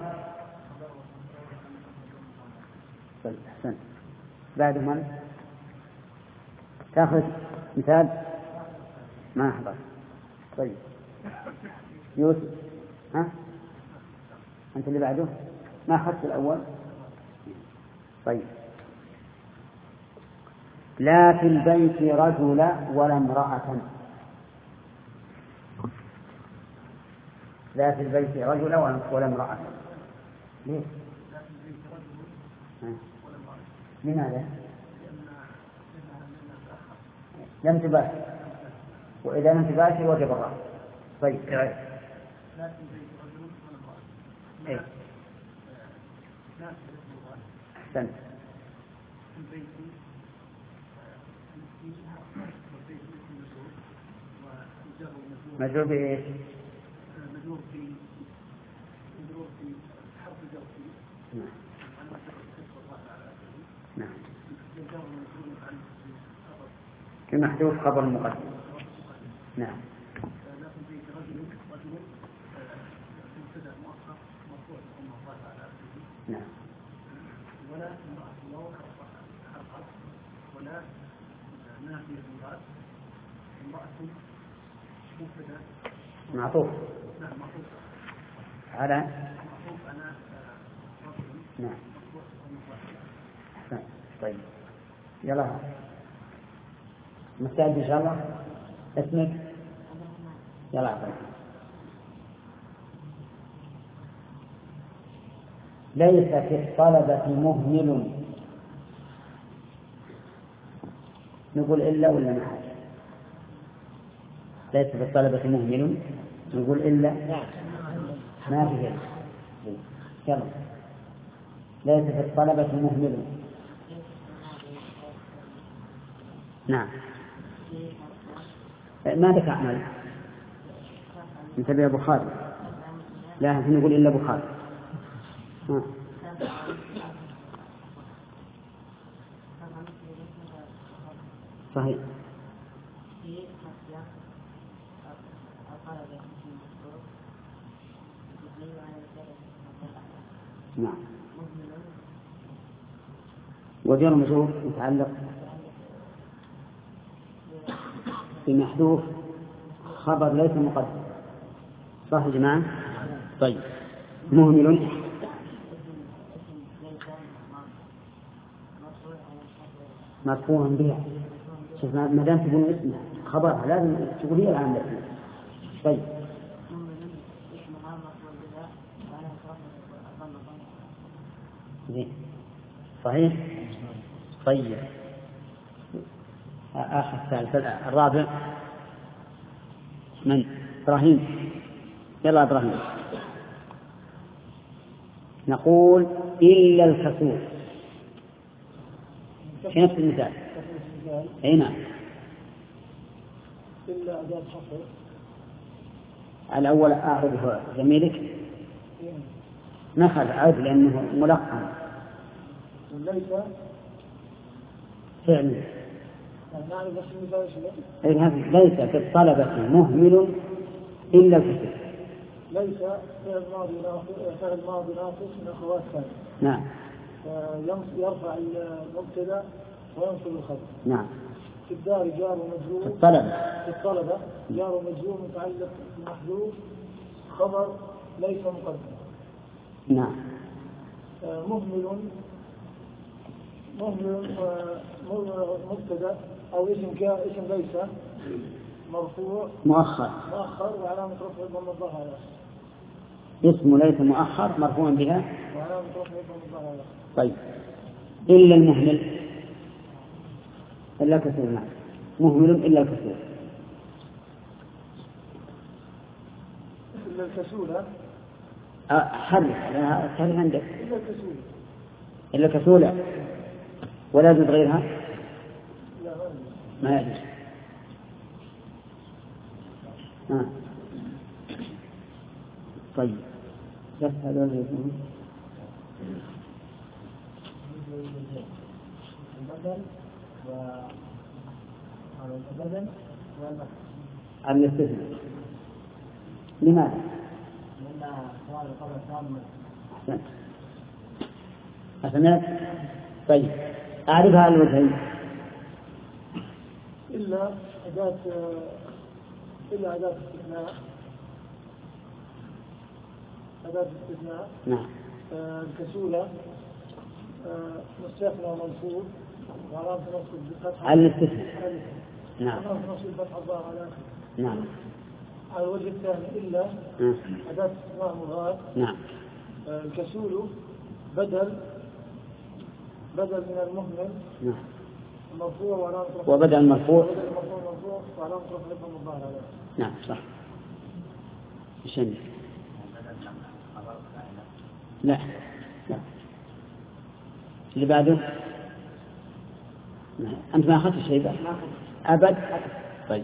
طيب أحسن. بعد من تأخذ مثال ما أحضر. طيب يوسف ها أنت اللي بعده ما أخذت الأول. طيب. لا في البيت رجل ولا امرأة. لا في البيت رجل ولا امرأة. ليه؟ لماذا؟ لم تباشر، وإذا لم تباشر وجب الرفع. طيب تعال. لا في البيت رجل ولا امرأة. إيه؟ لا في البيت أحسنت. في البيت مجرور بإيش؟ مجرور في مجرور في حرف جر في. نعم. نعم. كمحذوف خبر مقدم. نعم. لا في البيت رجل رجل مبتدأ نعم. ولا لو خلقت ولا نافية المرأة امرأة مفردة معطوف نعم معطوف على معطوف أنا رجل نعم. طيب يلا مستعد إن شاء الله. اسمك؟ يلا عطيك. ليس في الطلبة مهمل، نقول إلا ولا ما حاجة؟ ليس في الطلبة مهمل نقول إلا ما في إلا. يلا ليس في الطلبة مهمل. نعم. ماذا تعمل؟ انتبه يا بخاري، لا نقول إلا بخاري. ها. صحيح. نعم. وجر مجرور متعلق بمحذوف خبر ليس مقدم، صح يا جماعة؟ طيب مهمل مرفوع بها. شوف ما دام تقول اسمها خبرها لازم تقول هي العامة. طيب زين صحيح. طيب آخر الثالث الرابع من؟ إبراهيم. يلا إبراهيم. نقول إلا الكسور في نفس المثال. أي نعم. إلا أداة حصر. الأول أعرضه زميلك نخل عاد لأنه ملقن. وليس فعلا. نعم بس المثال شيء. أي هذا ليس في الطلبة مهمل إلا الكسور. ليس فعل ماضي ناقص فعل ماضي ناقص من أخوات ثانية. نعم. يرفع المبتدأ وينصب الخبر. نعم. في الدار جار ومجرور. في الطلبة. في الطلبة جار ومجرور متعلق بمحذوف خبر ليس مقدم. نعم. مهمل مهمل مبتدأ أو اسم كا اسم ليس مرفوع مؤخر مؤخر وعلامة رفع الضمة الظاهرة. اسم ليس مؤخر مرفوع بها وعلامة رفع الضمة الظاهرة. طيب إلا المهمل إلا كسور. نعم مهمل إلا الكسور. إلا الكسولة حرف حرف عندك إلا الكسولة إلا كسولة ولا يجوز غيرها. لا ما يجوز. آه. طيب بس هذا البدل و البدل والاستثناء. لماذا؟ لأن سؤال قبل تام. أحسنت أحسنت. طيب أعرفها على الوجهين. إلا أداة إلا أداة استثناء أداة استثناء. نعم. آه الكسولة آه مستثنى ومنصوب وعلامة نصب بالفتحة على الاستثناء. نعم. وعلامة نصب بالفتحة الظاهرة على آخره. نعم. على الوجه الثاني إلا نعم. أداة استثناء مضاد. نعم. آه الكسول بدل بدل من المهمل. نعم. مرفوع وعلامة رفع وبدل المرفوع وبدل المرفوع مرفوع وعلامة رفع الضمة الظاهرة على آخره. نعم صح. مشان لا لا اللي بعده أنت ما أخذت شيء بقى أبد. طيب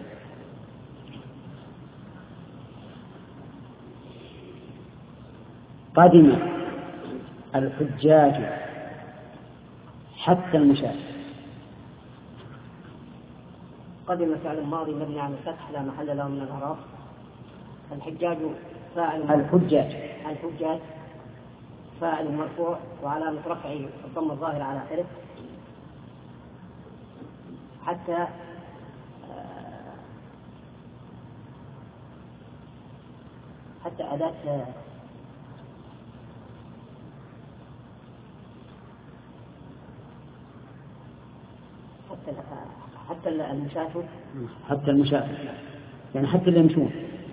قدم الحجاج حتى المشاة. قدم فعل ماضي مبني على الفتح لا محل له من الإعراب. الحجاج فاعل الحجاج الحجاج فاعل مرفوع وعلامة رفعه الضم الظاهر على آخره حتى حتى أداة حتى حتى المشاة حتى المشاة يعني حتى اللي يمشون.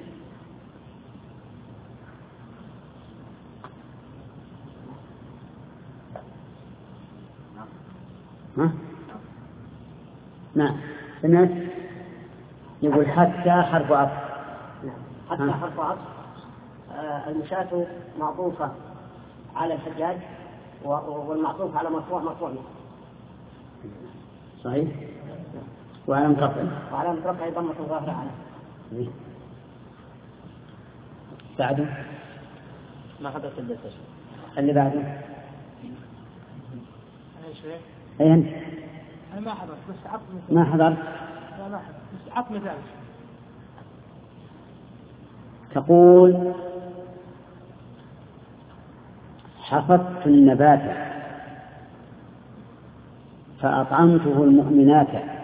ها؟ نعم. سمعت يقول حتى حرف عطف. حتى حرف عطف. آه المشاة معطوفة على الحجاج والمعطوف على مرفوع مرفوع منه. صحيح. وعلامة رفعه وعلامة رفعه ضمة ظاهرة على. بعده ما حدث الدرس اللي بعده. أي شيء. أي أنت. أنا ما حضرت بس عطني مثال. ما حضرت. لا ما حضرت بس عطني مثال. تقول حفظت النبات فأطعمته المؤمنات.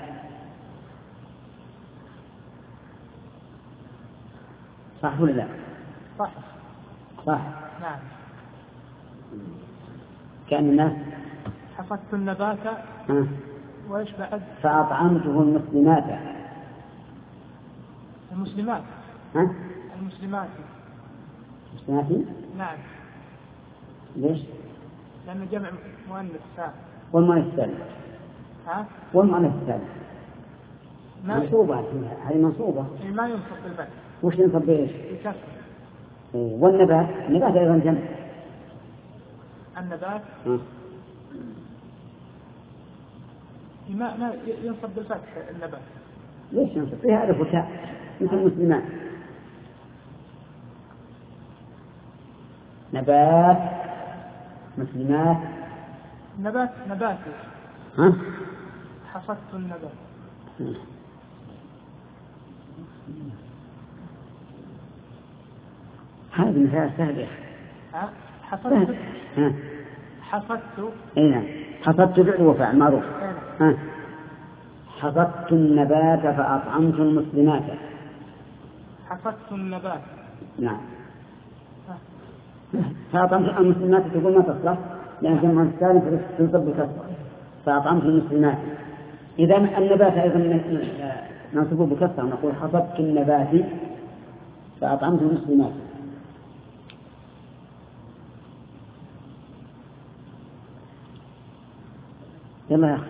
صح ولا لا؟ صح. صح. نعم. كأن الناس حفظت النبات. ها. وإيش بعد؟ فأطعمته المسلمات. المسلمات. ها؟ المسلمات. مسلمات؟ نعم. ليش؟ لأنه جمع مؤنث سالم. والمؤنث سالم. ها؟ والمؤنث سالم. ما منصوبة هذه منصوبة. ما ينصب بالفتح. وش ينصب بإيش؟ بالكسر. والنبات النبات أيضا جمع. النبات. ها. ما ما ينصب بالفتح النبات. ليش ينصب؟ فيها ألف وتاء مثل المسلمات. نبات مسلمات. نبات نباتي. ها؟ حصدت النبات. هذا مثال سهل يا أخي. ها؟ حصدت. ها. حصدت. أي نعم. حصدت فعل وفعل معروف. ها. حصدت النبات فأطعمت المسلمات. حصدت النبات. نعم. فأطعمت المسلمات تقول ما تصلح لأن جمع السالم تنصب بكسر. فأطعمت المسلمات. إذا النبات أيضا ننصبه بكسر نقول حصدت النبات فأطعمت المسلمات. يلا يا أخي.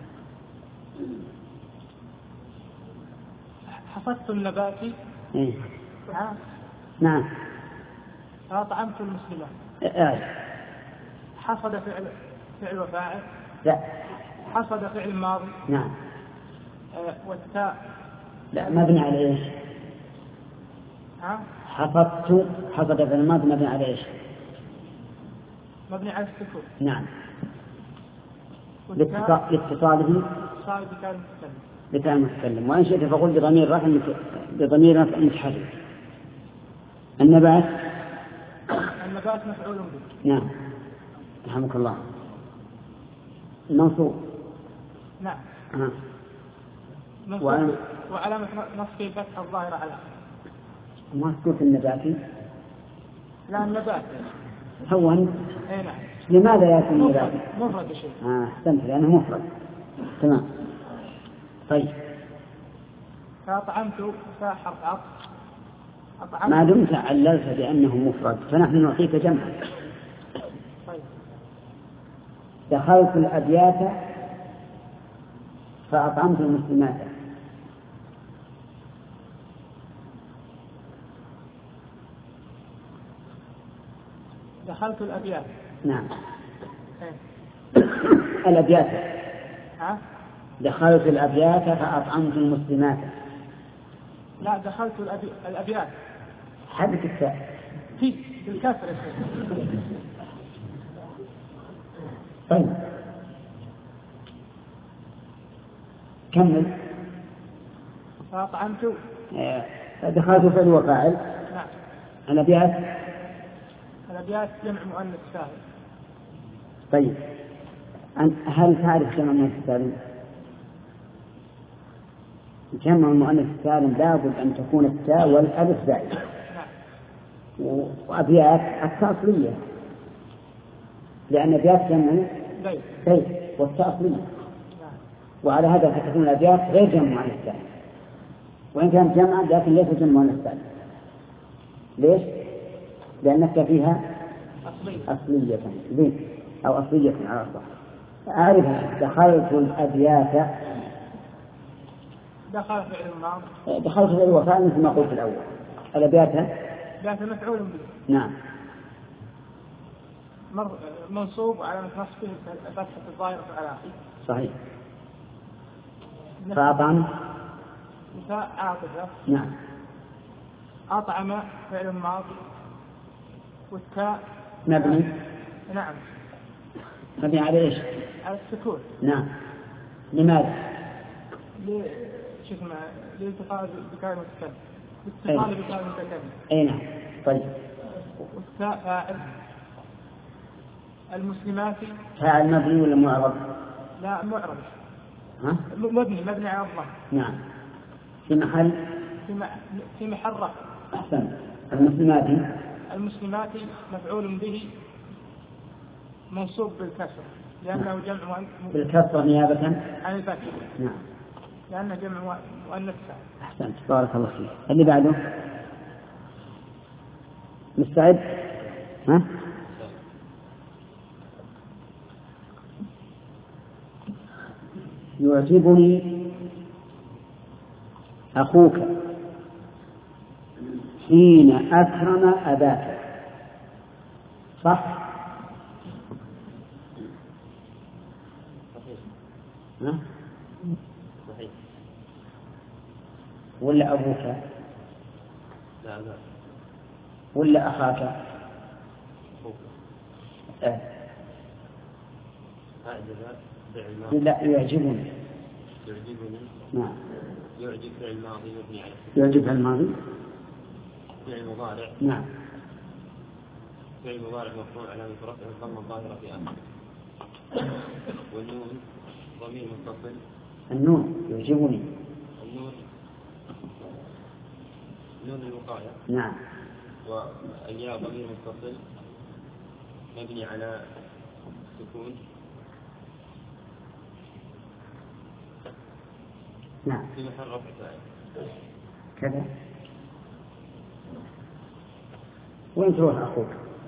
حصدت النبات. إيه. ها؟ نعم. فأطعمت المسلمات. إيه. حصد فعل فعل وفاعل. لا. حصد فعل ماضي. نعم. آه والتاء. لا مبني على إيش؟ ها؟ حصدت حصد فعل ماضي مبني على إيش؟ مبني على السكون. نعم. لاتصاله صار بكلام المتكلم. بكلام المتكلم. وإن شئت فقل بضمير رفع بضمير رفع متحرك. النبات. النبات مفعول به. نعم. رحمك الله. المنصوب. نعم. ها. وعلامة وعلامة نصبه الفتحة الظاهرة على. مسكوت النباتي. لا النبات. هو أنت. أي نعم. لماذا يأتي النبات؟ مفرد شيء. آه أحسنت لأنه مفرد. تمام. طيب. فأطعمت فحرف عطف. ما دمت عللت بأنه مفرد فنحن نعطيك جمعا. طيب. دخلت الأبيات فأطعمت المسلمات. دخلت الأبيات. نعم. إيه؟ الأبيات. ها؟ دخلت الأبيات فأطعمت المسلمات. لا دخلت الأبي... الأبيات. حدث التاء. في بالكسر. طيب. كمل. فأطعمت. دخلت فعل وفاعل. نعم. الأبيات. الأبيات جمع مؤنث سالم. طيب هل تعرف جمع المؤنث السالم؟ جمع المؤنث السالم لابد أن تكون التاء والألف زائدة. وأبيات التاء أصلية، لأن أبيات جمع بيت والتاء أصلية، وعلى هذا فتكون الأبيات غير جمع مؤنث سالم، وإن كانت جمعا لكن ليس جمع مؤنث سالم. ليش؟ لأنك فيها أصلية أصلية أو أصلية على الصح. أعرف دخلت الأبيات دخلت فعل الماضي دخلت فعل وفعل مثل ما قلت الأول. الأبيات ذات مفعول به. نعم. منصوب على نصبه فتحة الظاهرة على آخره. صحيح. فأطعم نساء عاطفة. نعم. أطعم فعل ماضي والتاء مبني. نعم. مبني على إيش؟ على السكون. نعم. لماذا؟ شوف ما لالتقاء بكلمة الكلمة. اتصال بكلمة الكلمة. أي نعم. طيب. والتاء فاعل. المسلمات. فاعل مبني ولا معرب؟ لا معرب. ها؟ مبني مبني على الضم. نعم. في محل. في م... في محل رفع. أحسن. المسلمات. المسلمات مفعول به منصوب بالكسر لأنه جمع مؤنث. بالكسر نيابة عن الفتح. نعم. لأنه جمع مؤنث. أحسنت. بارك الله فيك. اللي بعده. مستعد؟ ها؟ يعجبني أخوك حين أكرم أباك. صح؟ ها؟ صحيح. ولا أبوك؟ لا لا. ولا أخاك؟ أخوك. آه. أعجب. لا يعجبني. يعجبني. نعم. يعجب فعل الماضي مبني على يعجب فعل الماضي. فعل مضارع. نعم. فعل مضارع مرفوع علامة رفعه الضمة الظاهرة في آخره. والنون ضمير متصل. النون يعجبني. النون نون الوقاية. نعم. والياء ضمير متصل مبني على سكون. نعم. في محل رفع فاعل. كذا. وين تروح أخوك؟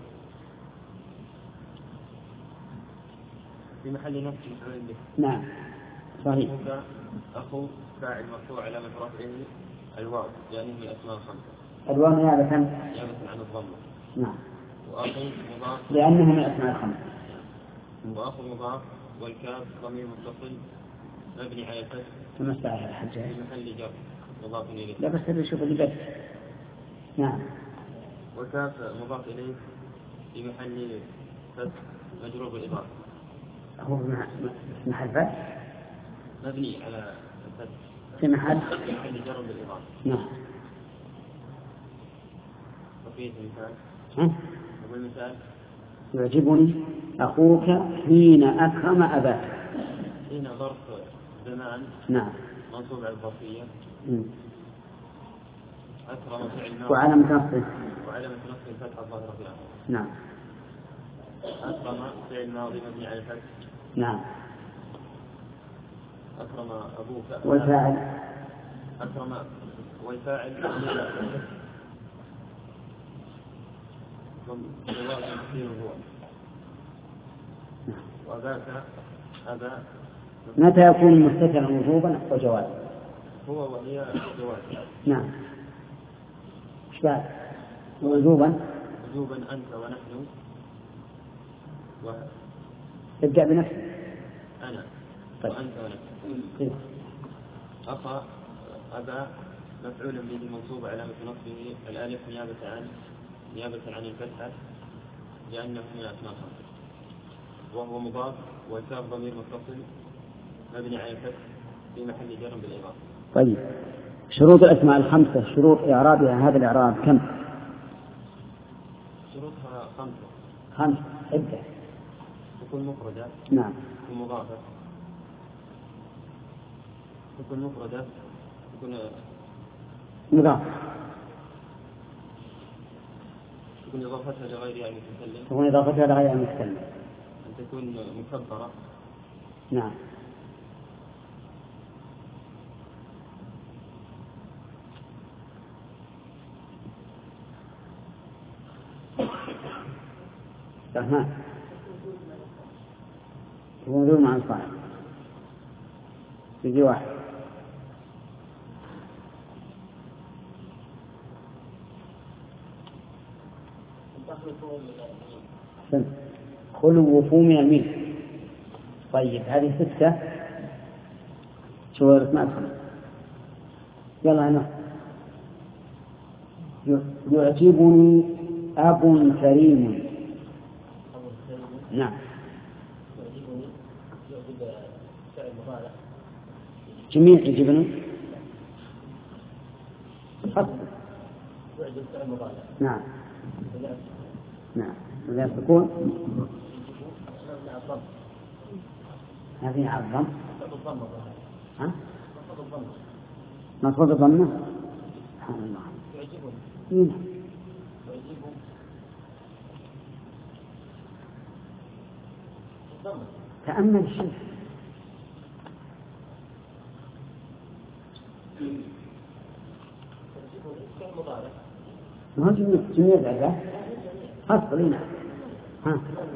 في محل نفس مفعول به. نعم. صحيح. أخو فاعل مرفوع علامة رفعه الواو يعني هي أسماء خمسة. الواو نيابة نيابة عن الضمة. نعم. وأخو مضاف لأنه من أسماء الخمسة. وأخو مضاف والكاف ضمير متصل مبني على الفتح. ثم استعار الحجاج. في محل جر مضاف إليه. لا بس اللي يشوف اللي بس. نعم. والكاف مضاف إليه في محل فتح مجرور بالإضافة. هو في محل فتح. مبني على الفتح. في محل. في محل جر بالإضافة. نعم. وفيه مثال. ها؟ أقول مثال. يعجبني أخوك حين أكرم أباك. حين ظرف زمان. نعم. منصوب على الظرفية. أكرم فعل ماضي. وعلامة نصبه. وعلامة نصبه الفتحة الظاهرة في الآخر. نعم. أكرم فعل ماضي مبني على الفتح. نعم. أكرم أبوك. والفاعل. أكرم والفاعل جواب كثير هو. وذاك أبا. متى يكون مستترا وجوبا وجوازا؟ هو وهي جواز. نعم. ايش بعد؟ وجوبا. وجوبا أنت ونحن. و... ابدأ بنفسك. أنا. طيب. وأنت ونحن. طيب. أخا أبا مفعول به منصوب علامة نصبه الألف نيابة عن نيابة عن الفتحة لأنه من أسماء خمسة. وهو مضاف والكاف ضمير متصل مبني على الفتح في محل جر بالإضافة. طيب. شروط الأسماء الخمسة شروط إعرابها هذا الإعراب كم؟ شروطها خمسة. خمسة ابدأ. تكون مفردة. نعم. تكون مضافة. تكون مفردة. تكون مضافة. تكون إضافتها لغير المتكلم. تكون إضافتها لغير المتكلم. أن تكون مكبرة. نعم. رحمن تكون ذو مع الصالح يجي واحد. خلو وفو من الميل. طيب هذه ستة شوارك ما أدخل. يلا أنا يعجبني أب كريم. نعم. جميع يعجبني. نعم. نعم. إذا تكون هذه عظم. ها؟ مفروض الضمة. سبحان الله. يعجبني. تأمل الشيء. ما هو جميع جميع الأداة خاصة لنا. ها.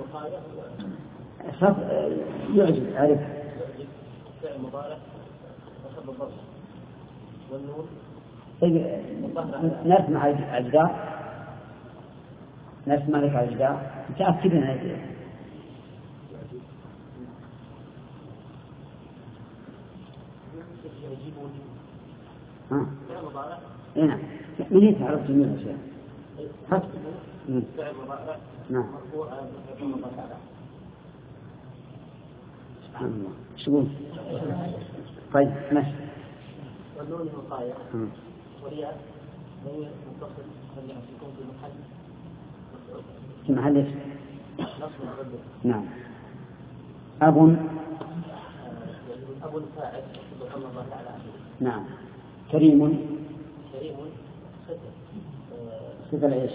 خاص يعجب عارف. فعل مضارع وصب الضبط والنون. طيب نسمع الجدار. نسمع لك على الجدار. متأكد من هذه. ها. فعل مضارع. نعم. من هي تعرف جميع الأشياء. فعل مضارع. نعم. مرفوع على المضارع. سبحان الله. شو؟ طيب ماشي. والنون وقاية. وهي هي متصل اللي يكون في محل. في محل ايش؟ نصب. نعم. أب. أب فاعل سبحان الله تعالى. نعم. كريم. كريم صفة. صفة لإيش؟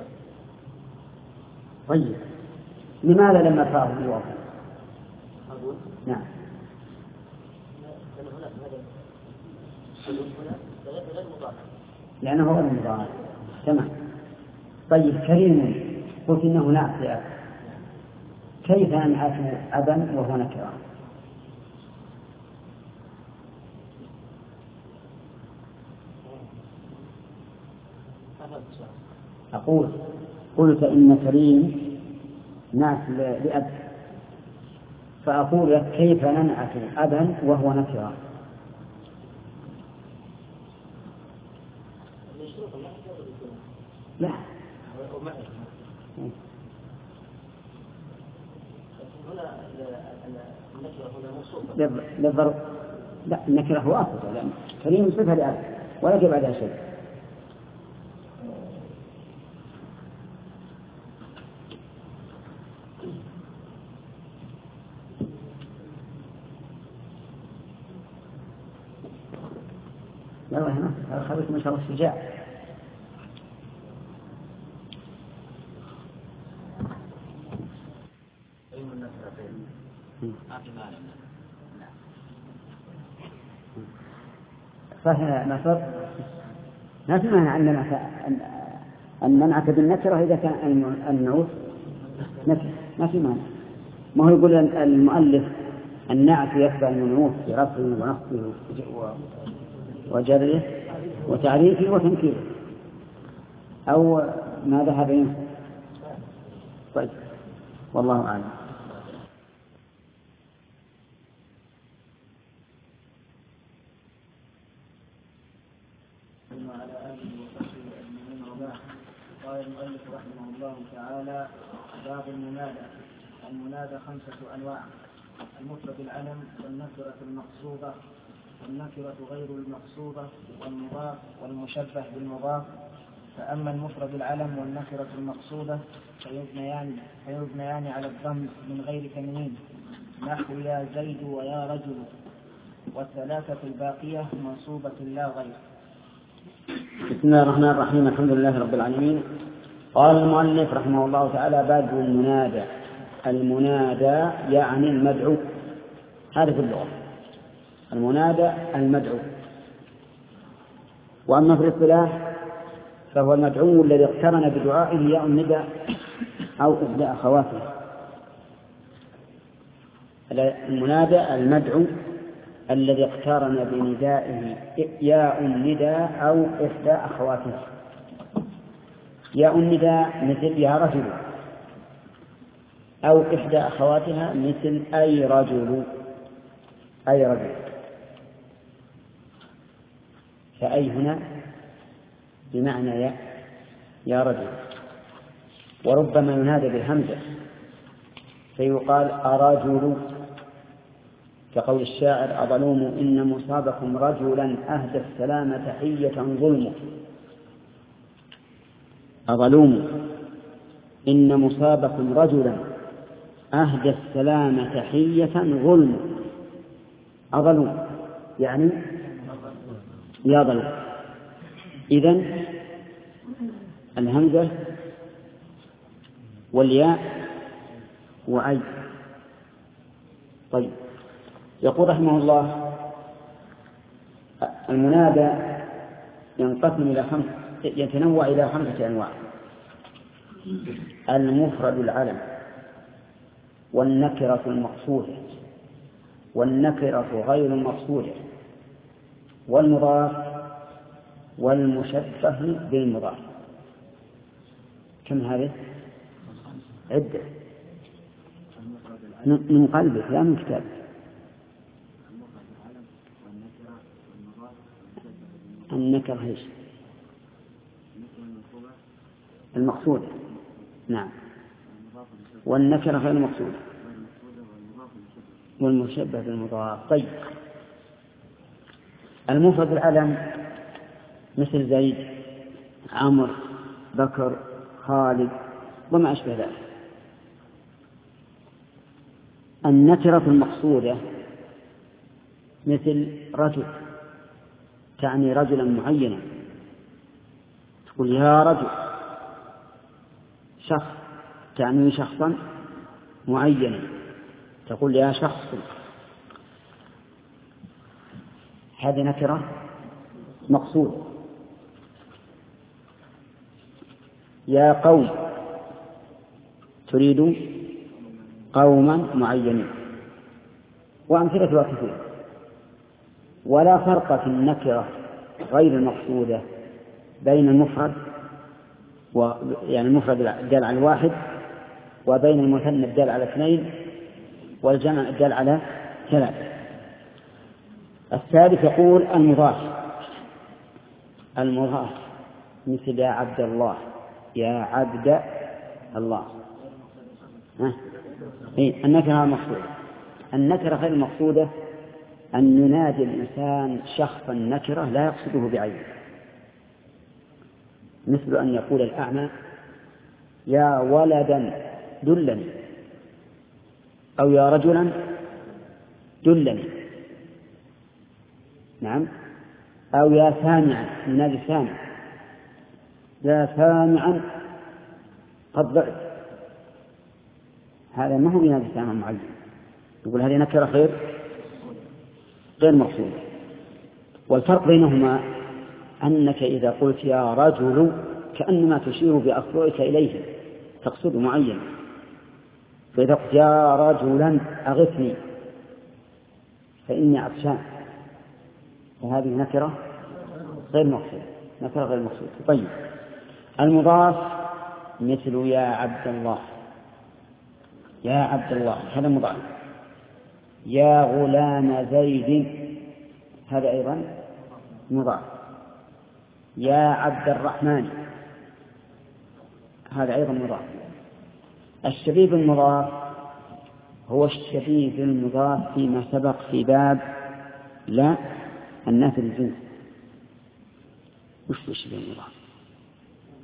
طيب لماذا لما فاه الواقع؟ نعم. لأنه هو المضارع. تمام. طيب كريم قلت إنه نافع. كيف نعت أبا وهو نكرة؟ أقول قلت إن كريم ناس لأب، فأقول لك كيف ننعت أبا وهو نكرة؟ لا. للضرب. لا النكرة هو أفضل لأن كريم صفة لأب ولا يجب عليها شيء. يلا هنا خليكم إن شاء الله شجاع. صحيح نصر ما في مانع أن ننعت بالنكرة إذا كان النعوت نكرة ما في مانع. ما هو يقول المؤلف النعت يتبع المنعوت في رفعه ونصبه وجره وتعريفه وتنكيره أو ما ذهب إليه. طيب والله أعلم. وعلى آله وصحبه أجمعين وبعد. قال المؤلف رحمه الله تعالى: باب المنادى. المنادى خمسة أنواع: المفرد العلم، والنكرة المقصودة، والنكرة غير المقصودة، والمضاف، والمشبه بالمضاف. فأما المفرد العلم والنكرة المقصودة فيبنيان, فيبنيان على الضم من غير تنوين، نحو يا زيد ويا رجل، والثلاثة الباقية منصوبة لا غير. بسم الله الرحمن الرحيم. الحمد لله رب العالمين. قال المؤلف رحمه الله تعالى: باب المنادى. المنادى يعني المدعو، هذا في اللغة المنادى المدعو. وأما في الاصطلاح فهو المدعو الذي اقترن بدعائه ياء الندى أو إحدى أخواته. المنادى المدعو الذي اقترن بندائه ياء الندى أو إحدى أخواته. ياء الندى مثل يا رجل، أو إحدى أخواتها مثل أي رجل، أي رجل. فأي هنا بمعنى يا يا رجل. وربما ينادى بالهمزة فيقال أرجل، كقول الشاعر: أظلوم إن مصابكم رجلا أهدى السلام تحية ظلم. أظلوم إن مصابكم رجلا أهدى السلام تحية ظلم. أظلوم يعني يا ظلم. إذن الهمزة والياء وأي. طيب، يقول رحمه الله: المنادى ينقسم إلى خمس، يتنوع إلى خمسة أنواع: المفرد العلم، والنكرة المقصودة، والنكرة غير المقصودة، والمضاف، والمشبه بالمضاف. كم هذه؟ عدة من قلبك لا من كتابك. النكرة ايش؟ المقصودة، نعم. والنكرة غير المقصودة، والمشبه بالمضاف. طيب، المفرد العلم مثل زيد، عمرو، بكر، خالد وما أشبه ذلك. النكرة المقصودة مثل رجل، تعني رجلا معينا، تقول يا رجل. شخص، تعني شخصا معينا، تقول يا شخص. هذه نكرة مقصودة. يا قوم، تريد قوما معينين، وأمثلة كثيرة. ولا فرق في النكرة غير المقصودة بين المفرد و... يعني المفرد الدال على الواحد، وبين المثنى الدال على اثنين، والجمع الدال على ثلاثة. الثالث يقول المضاف. المضاف مثل يا عبد الله، يا عبد الله. ها؟ إيه؟ النكرة المقصودة. النكرة غير المقصودة أن ينادي الإنسان شخصا نكرة لا يقصده بعينه، مثل أن يقول الأعمى يا ولدا دلني، أو يا رجلا دلني، نعم، أو يا سامعا، ينادي سامع، يا سامعا قد ضعت. هذا ما هو ينادي سامع معين، يقول هذه نكرة خير غير مقصودة. والفرق بينهما أنك إذا قلت يا رجل كأنما تشير بأصبعك إليه، تقصد معين. فإذا قلت يا رجلا أغثني فإني عطشان، فهذه نكرة غير مقصودة، نكرة غير مقصودة. طيب، المضاف مثل يا عبد الله، يا عبد الله هذا مضاف. يا غلام زيد هذا أيضا مضاف. يا عبد الرحمن هذا أيضا مضاف. الشبيه بالمضاف هو الشبيه بالمضاف فيما سبق في باب لا النافي الجنس. وش الشبيه بالمضاف؟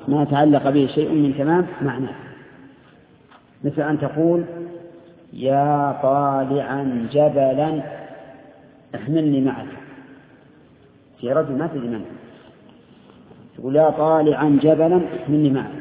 ما تعلق به شيء من تمام معناه، مثل أن تقول يا طالعا جبلا احملني معك، في رجل ما تدري منه، تقول يا طالعا جبلا احملني معك.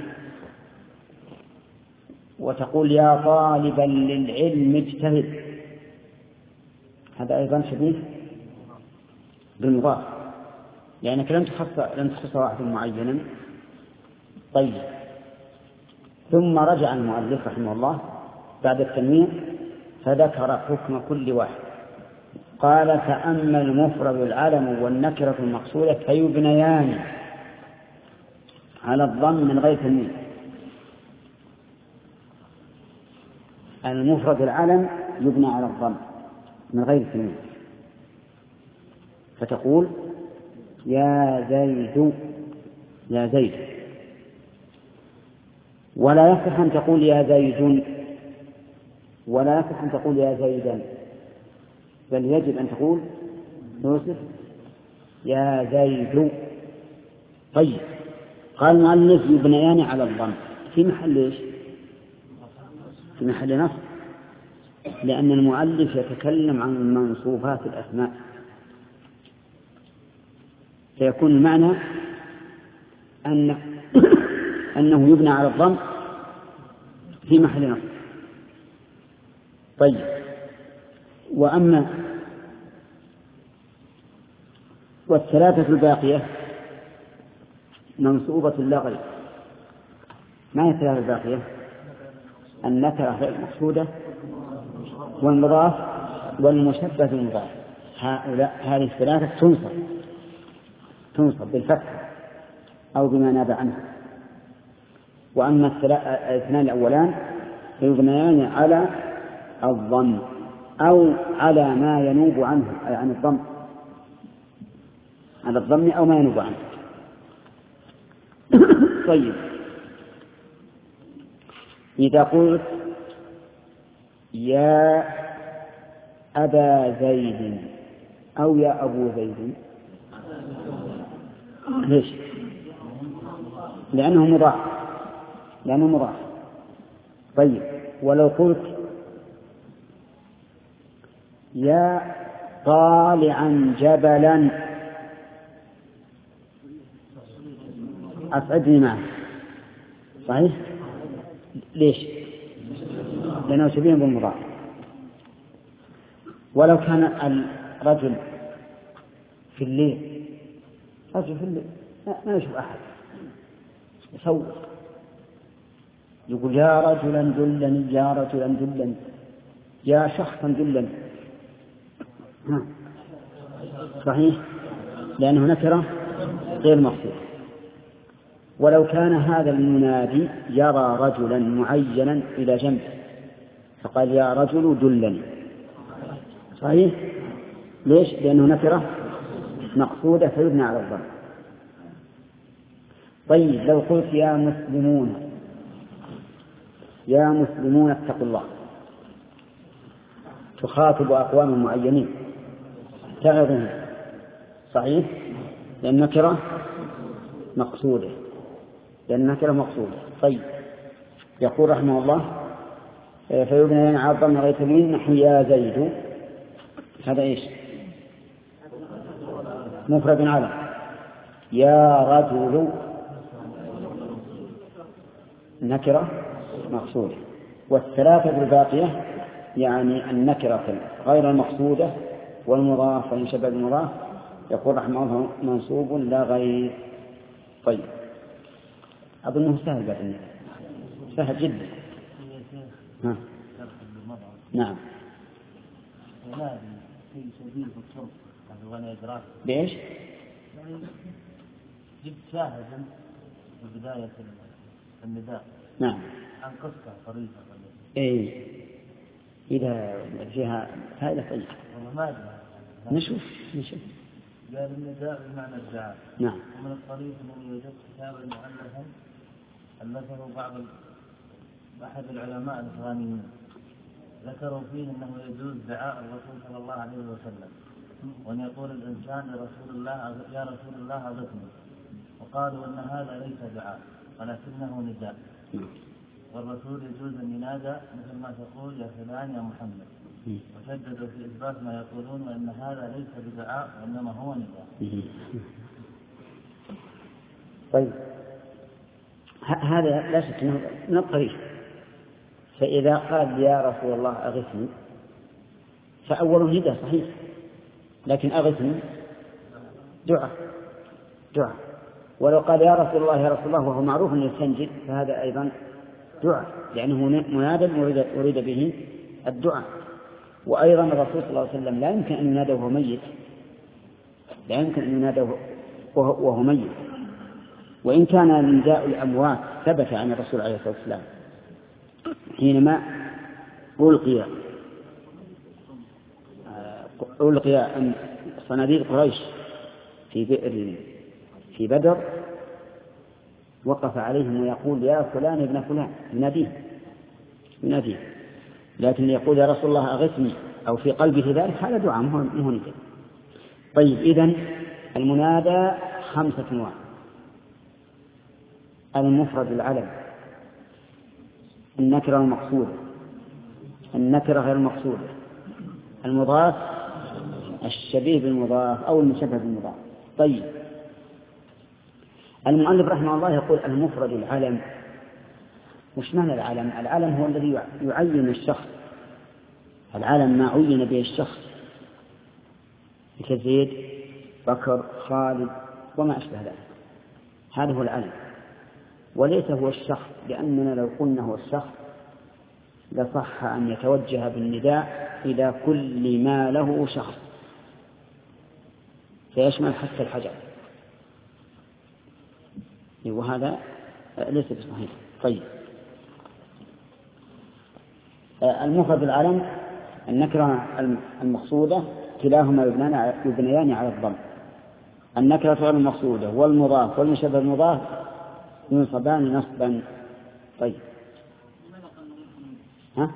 وتقول يا طالبا للعلم اجتهد، هذا أيضا شبيه بالمضاف، لأنك لم تخص لم تخص واحد معينا. طيب، ثم رجع المؤلف رحمه الله بعد التنوين فذكر حكم كل واحد، قال فأما المفرد العلم والنكرة المقصودة فيبنيان على الضم من غير تنوين. المفرد العلم يبنى على الضم من غير تنوين، فتقول يا زيد يا زيد، ولا يصح أن تقول يا زيد، ولا يصح أن تقول يا زيدا، بل يجب أن تقول يوسف يا زيد. طيب، قال المؤلف يبنيان على الضم في محل ايش؟ في محل نصب، لأن المؤلف يتكلم عن منصوبات الأسماء، فيكون المعنى أن أنه يبنى على الضم في محل نصب. طيب، وأما والثلاثة الباقية منصوبة لا غير. ما هي الثلاثة الباقية؟ النكرة غير المقصودة والمضاف والمشبه بالمضاف، هؤلاء هذه الثلاثة تنصب تنصب بالفتح أو بما ناب عنه. وأما الاثنان الأولان فيبنيان على الضم أو على ما ينوب عنه، أي عن الضم، على الضم أو ما ينوب عنه. طيب، إذا قلت يا أبا زيد أو يا أبو زيد، ليش؟ لأنه مضاف لأنه مضاف. طيب، ولو قلت يا طالعا جبلا أسعدني معه، صحيح؟ ليش؟ لأنه شبيه بالمضاف. ولو كان الرجل في الليل، رجل في الليل ما يشوف أحد، يصور، يقول يا رجلا دلني يا رجلا دلني يا شخصا دلني، صحيح؟ لأنه نكرة غير مقصود. ولو كان هذا المنادي يرى رجلا معينا إلى جنبه فقال يا رجل دلني، صحيح؟ ليش؟ لأنه نكرة مقصودة فيبنى على الضم. طيب، لو قلت يا مسلمون يا مسلمون اتقوا الله، تخاطب أقوام معينين تعظهم، صحيح؟ لأن نكرة مقصودة لأن نكرة مقصودة. طيب، يقول رحمه الله فيبنى على الضم غير تنوين نحو يا زيد، هذا إيش؟ مفرد علم. يا رجل نكرة مقصودة. والثلاثة الباقية يعني النكرة غير المقصودة والمضاف والمشبه بالمضاف، يقول رحمه الله منصوب لا غير. طيب، أظنه سهل بعد سهل جدا. ها. نعم. ليش؟ جبت شاهدا في بداية النداء. نعم. عن قصة طريقة. إيه. إذا فيها فائدة طيبة. والله ما أدري. نشوف نشوف. قال النداء بمعنى الدعاء. نعم. ومن الطريق أنني وجدت كتابا مؤلفا ألفه بعض أحد العلماء الأفغانيين، ذكروا فيه أنه يجوز دعاء الرسول صلى الله عليه وسلم، وأن يقول الإنسان لرسول الله يا رسول الله أغثني، وقالوا أن هذا ليس دعاء، ولكنه نداء. والرسول يجوز أن ينادى مثل ما تقول يا فلان يا محمد، وشددوا في إثبات ما يقولون وأن هذا ليس بدعاء وإنما هو نداء. طيب هذا لا شك أنه من الطريق. فإذا قال يا رسول الله أغثني فأول نداء صحيح، لكن أغثني دعاء دعاء. ولو قال يا رسول الله يا رسول الله وهو معروف أنه يستنجد فهذا أيضا دعاء، لأنه منادى أريد به الدعاء. وأيضا الرسول صلى الله عليه وسلم لا يمكن أن ينادى وهو ميت، لا يمكن أن ينادى وهو ميت، وإن كان نداء الأموات ثبت عن الرسول عليه الصلاة والسلام حينما ألقي ألقي صناديد قريش في بئر في بدر، وقف عليهم ويقول يا فلان ابن فلان، يناديه يناديه لكن يقول يا رسول الله أغثني أو في قلبه ذلك هذا دعاء مو نداء. طيب إذن المنادى خمسة أنواع: المفرد العلم، النكرة المقصودة، النكرة غير المقصودة، المضاف، الشبيه بالمضاف أو المشبه بالمضاف. طيب المؤلف رحمه الله يقول المفرد العلم. وش معنى العلم؟ العلم هو الذي يعين الشخص، العلم ما عين به الشخص كزيد بكر خالد وما أشبه ذلك، هذا هو العلم وليس هو الشخص، لأننا لو قلنا هو الشخص لصح أن يتوجه بالنداء إلى كل ما له شخص فيشمل حتى الحجر، وهذا ليس بصحيح. طيب المفرد العلم النكرة المقصودة كلاهما يبنيان على الضم. النكرة غير المقصودة والمضاف والمشبه المضاف ينصبان نصبا. طيب ها؟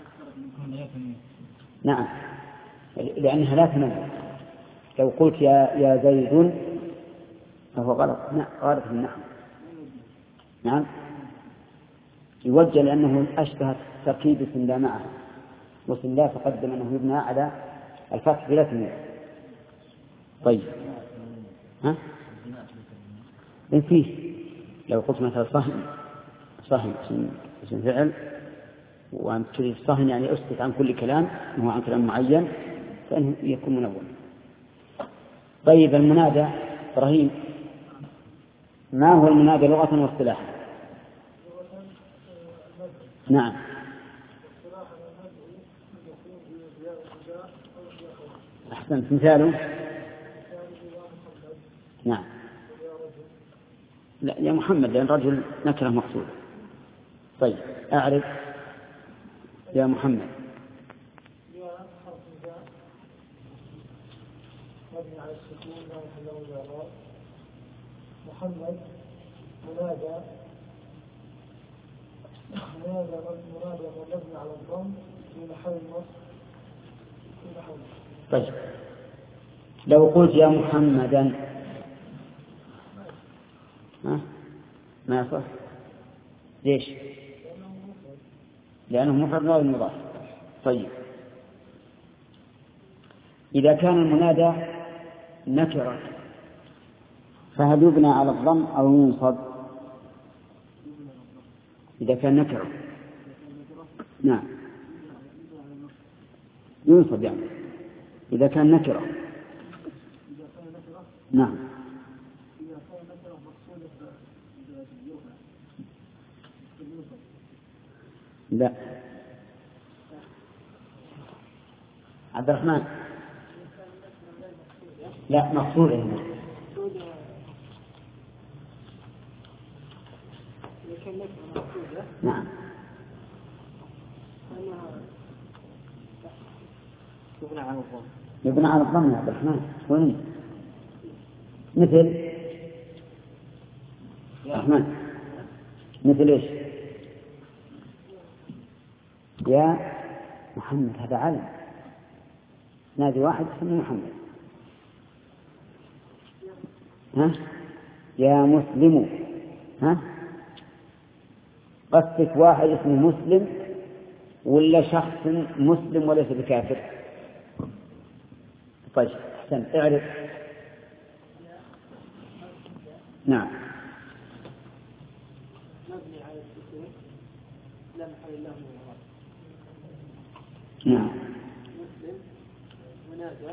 نعم، لأنها لا تنبه. لو قلت يا يا زيد فهو غلط، نعم غلط في النحو. نعم يوجه لأنه أشبه تركيب سندا معه، وسندا تقدم أنه يبنى على الفتح بلا تنوين. طيب ها؟ إن فيه لو قلت مثلا صهن، صهن اسم فعل وأنت تريد صهن يعني أسكت عن كل كلام وهو عن كلام معين فإنه يكون منون. طيب المنادى إبراهيم، ما هو المنادى لغة واصطلاحا؟ نعم أحسنت، مثاله نعم لا يا محمد لأن رجل نكرة مقصودة. طيب أعرف يا محمد. محمد منادى منادى منادى مبني على الضم في محل النصب في محل. طيب لو قلت يا محمدا ها ما يصح؟ ليش؟ لأنه مفرد غير مضاف. طيب إذا كان المنادى نكرة فهل يبنى على الضم أو ينصب؟ إذا كان نكرة نعم ينصب يعني إذا كان نكرة نعم لا عبد الرحمن لا مقصود هنا نعم يبنى على الضم يبنى على الضم يا عبد الرحمن. وين مثل يا رحمن مثل ايش؟ يا محمد هذا علم، نادي واحد اسمه محمد. ها يا مسلم ها قصدك واحد اسمه مسلم ولا شخص مسلم وليس بكافر؟ طيب أحسن، اعرف. نعم. مبني على السكون لا محل له من الإعراب. نعم. مسلم منادى.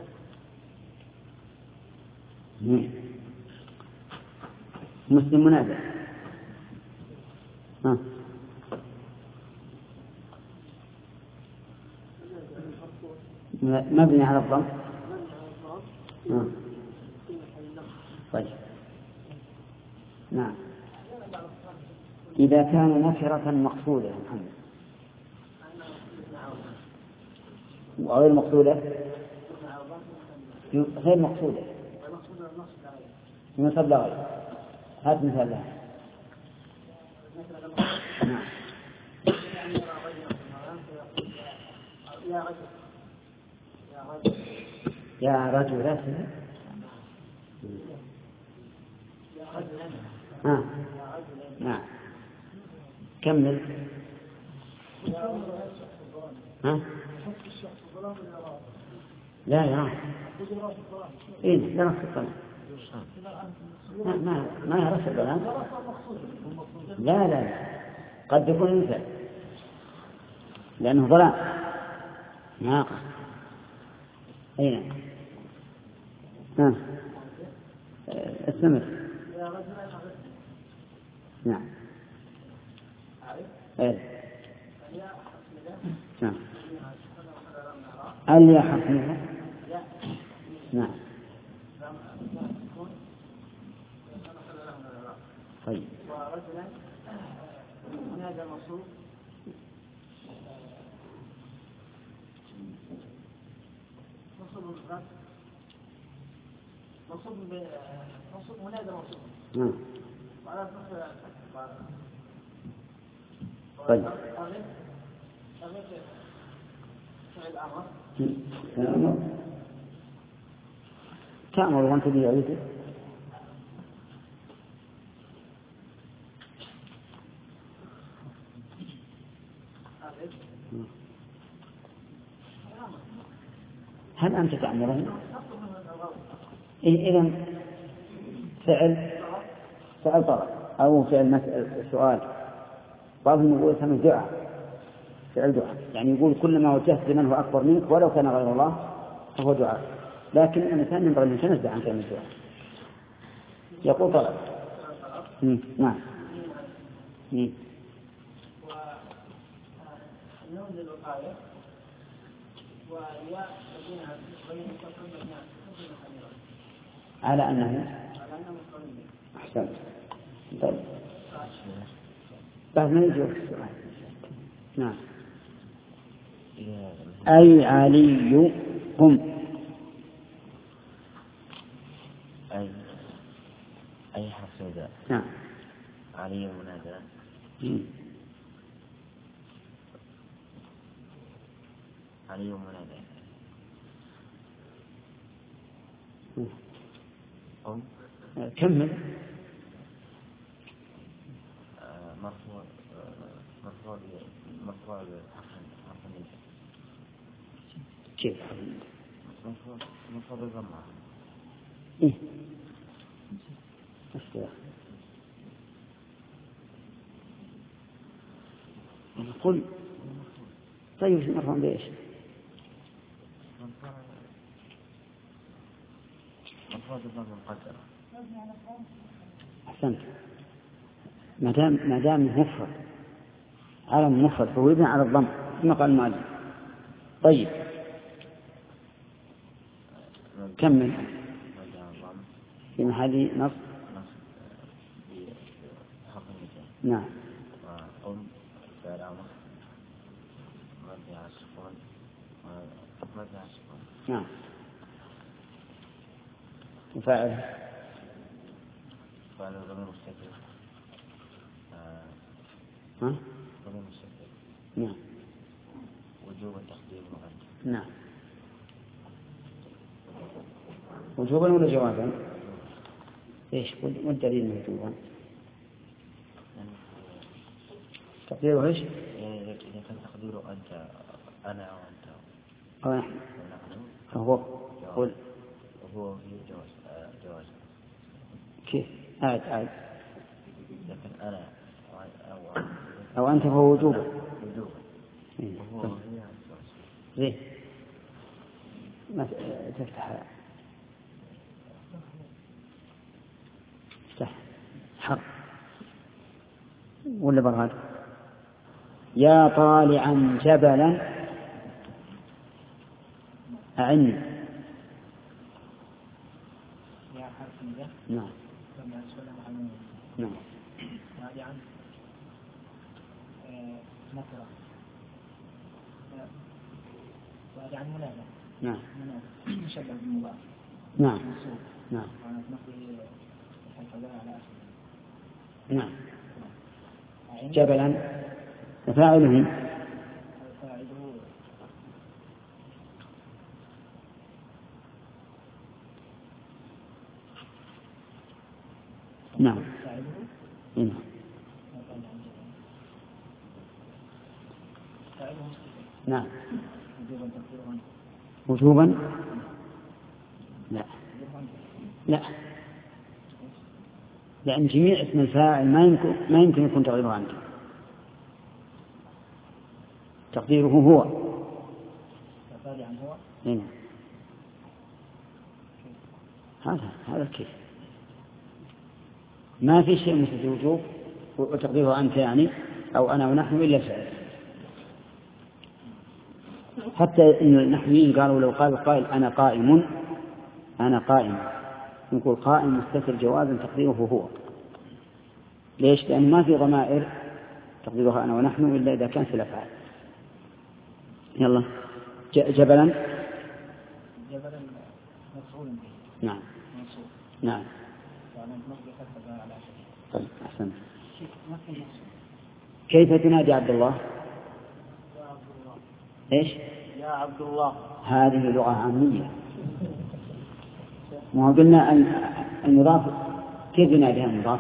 مسلم منادى. ها. مبني على الضم. ها. طيب. نعم. إذا كان نكرة مقصودة يا محمد وغير مقصودة غير مقصودة ينصب لغير. هات مثال لها. نعم. يا رجل لا سنة. ها. نعم. كمل. ها؟ لا يا إيه لا نفس الكلام. ما ما ما يعرف الكلام. لا لا قد يكون إنسان لأنه ظلام ناقص. أين؟ ها. استمر. نعم. إيه. نعم. أليا حرفها. نعم. طيب. ورجلا هذا مصروف مصروف بالغرب مصروف مصروف منادى مصروف. نعم. وعلى طيب. تأمر وأنت بيعيده. هل أنت تأمرني؟ إيه إذن فعل فعل طلب أو فعل مسألة سؤال. بعضهم يقول اسمه دعاء، فعل دعاء، يعني يقول كل ما وجهت لمن هو أكبر منك ولو كان غير الله فهو دعاء، لكن الإنسان ينبغي أن يتنزه عن كلمة الدعاء. يقول طلب. نعم. والنون للوقاية والياء بينها بين التصرف على أنه أحسن. طيب بعد ما يجي وقت السؤال. نعم. أي علي قم. أي أي حرف نداء. نعم. علي منادى. علي منادى. قم. كمل. مرفوع مرفوع مرفوع حرف النداء. كيف؟ مرفوع مرفوع بالضمة. إيه. أستغفر. قل. طيب مرفوع بإيش؟ مرفوع بالضمة مقدرة. أحسنت. ما دام ما دام مفرد علم مفرد فهو يبنى على الضم كما قال المؤلف. طيب كمل. في محل نصب. نعم. وقم فعل أمر مبني على السكون مبني على السكون. نعم. وفاعل فعل ضمير مستتر. ها؟ ضمير مستتر. نعم. وجوب التقدير مقدم. نعم. وجوبا ولا جوابا؟ ايش والدليل وجوبا؟ تقديره إيش؟ إذا كان تقديره أنت أنا وأنت أو نحن فهو قل وهو في جواز جواز كيف؟ أعد أعد لكن أنا أو أو أنت فهو وجوبا وجوبا وهو في جواز زين ما تفتح افتح حرف ولا برهان يا طالعا جبلا أعني يا حرف ذا نعم كما سلم عنه نعم طالعا نكرة طالعا منادى نعم منادى مشبه بالمضاف نعم منصوب نعم وأنا نقي الحلقة على آخر نعم جبلا فاعله فاعله نعم فاعله نعم فاعله نعم وجوبا تقديرا وجوبا لا لا لأن جميع اسم الفاعل ما يمكن ما يمكن يكون تقديره عنك تقديره هو طالعا هو هنا هذا هذا كيف ما في شيء مثل الوجوب وتقديره أنت يعني أو أنا ونحن إلا فعل حتى إن النحويين قالوا لو قال القائل أنا قائم أنا قائم نقول قائم مستتر جوازا تقديره هو ليش؟ لأن ما في ضمائر تقديرها أنا ونحن إلا إذا كان في الأفعال يلا جبلا جبلا مفعول به نعم منصوب نعم وأنا نقي فتبع على آخر طيب أحسن ما في منصوب كيف تنادي عبد الله يا عبد الله إيش يا عبد الله هذه لغة عامية ما قلنا أن المضاف كيف يناديها المضاف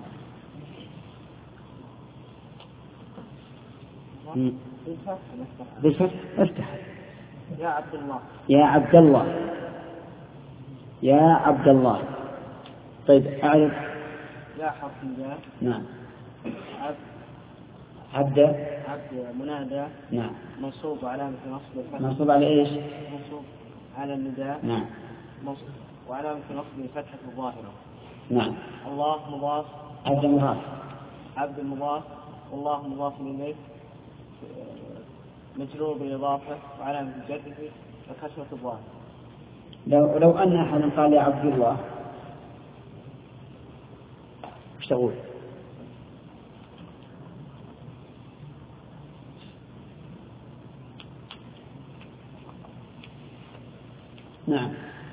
بالفتح افتح يا عبد الله يا عبد الله يا عبد الله طيب أعرف يا حرف جاء نعم عبد عبد عبد منادى نعم منصوب علامة نصب الفتح منصوب على إيش منصوب على النداء نعم منصوب وعلامة نصب الفتحة الظاهرة نعم الله مضاف عبد مضاف عبد المضاف والله مضاف إليه مجرور بالإضافة وعلامة جره الكسرة الظاهرة. لو لو أن أحدا قال يا عبد الله ايش تقول؟ نعم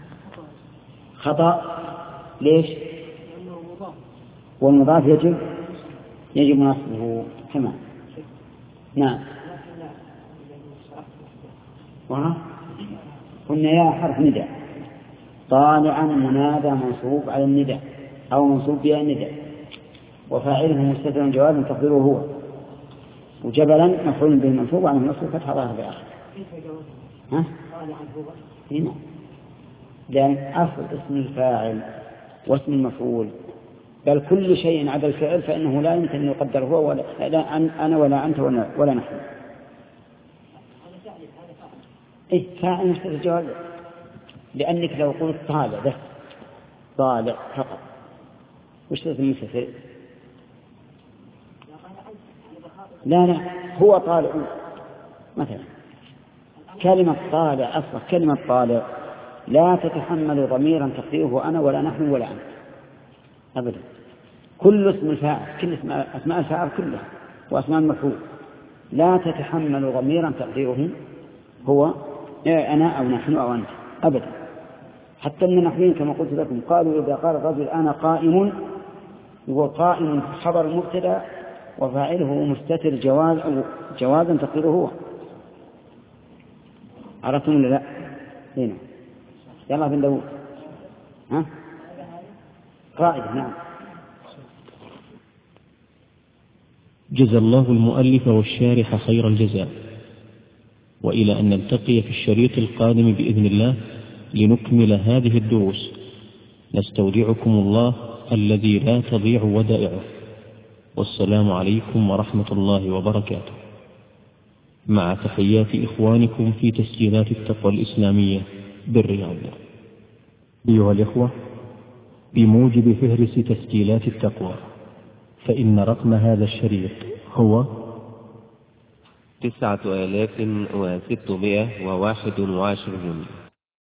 خطأ ليش؟ لأنه مضاف والمضاف يجب يجب نصبه كما نعم وها قلنا يا حرف نداء طالعا منادى منصوب على النداء أو منصوب بها النداء وفاعله مستتر جوازا تقديره هو وجبلا مفعول به منصوب على النصب فتح ظاهر بآخر ها؟ هنا لأن أصل اسم الفاعل واسم المفعول بل كل شيء عدا الفعل فإنه لا يمكن أن يقدر هو ولا لا أنا ولا أنت ولا, ولا نحن إيه فاعل مستتر جواز لأنك لو قلت طالع بس طالع فقط وش تسمى مستتر؟ لا لا هو طالع مثلا كلمة طالع أصلا كلمة طالع لا تتحمل ضميرا تقديره أنا ولا نحن ولا أنت أبدا كل اسم الفاعل كل اسم أسماء الفاعل كلها وأسماء المفعول لا تتحمل ضميرا تقديره هو أنا أو نحن أو أنت أبدا حتى أن النحويين كما قلت لكم قالوا إذا قال الرجل أنا قائم يقول قائم خبر مبتدأ وفاعله مستتر جواز أو جوازا تقديره هو عرفتم ولا لا؟ هنا يلا بن داود ها قاعدة نعم جزى الله المؤلف والشارح خير الجزاء، وإلى أن نلتقي في الشريط القادم بإذن الله لنكمل هذه الدروس، نستودعكم الله الذي لا تضيع ودائعه، والسلام عليكم ورحمة الله وبركاته، مع تحيات إخوانكم في تسجيلات التقوى الإسلامية بالرياض. أيها الإخوة، بموجب فهرس تسجيلات التقوى، فإن رقم هذا الشريط هو تسعة آلاف وستمائة وواحد وعشرون.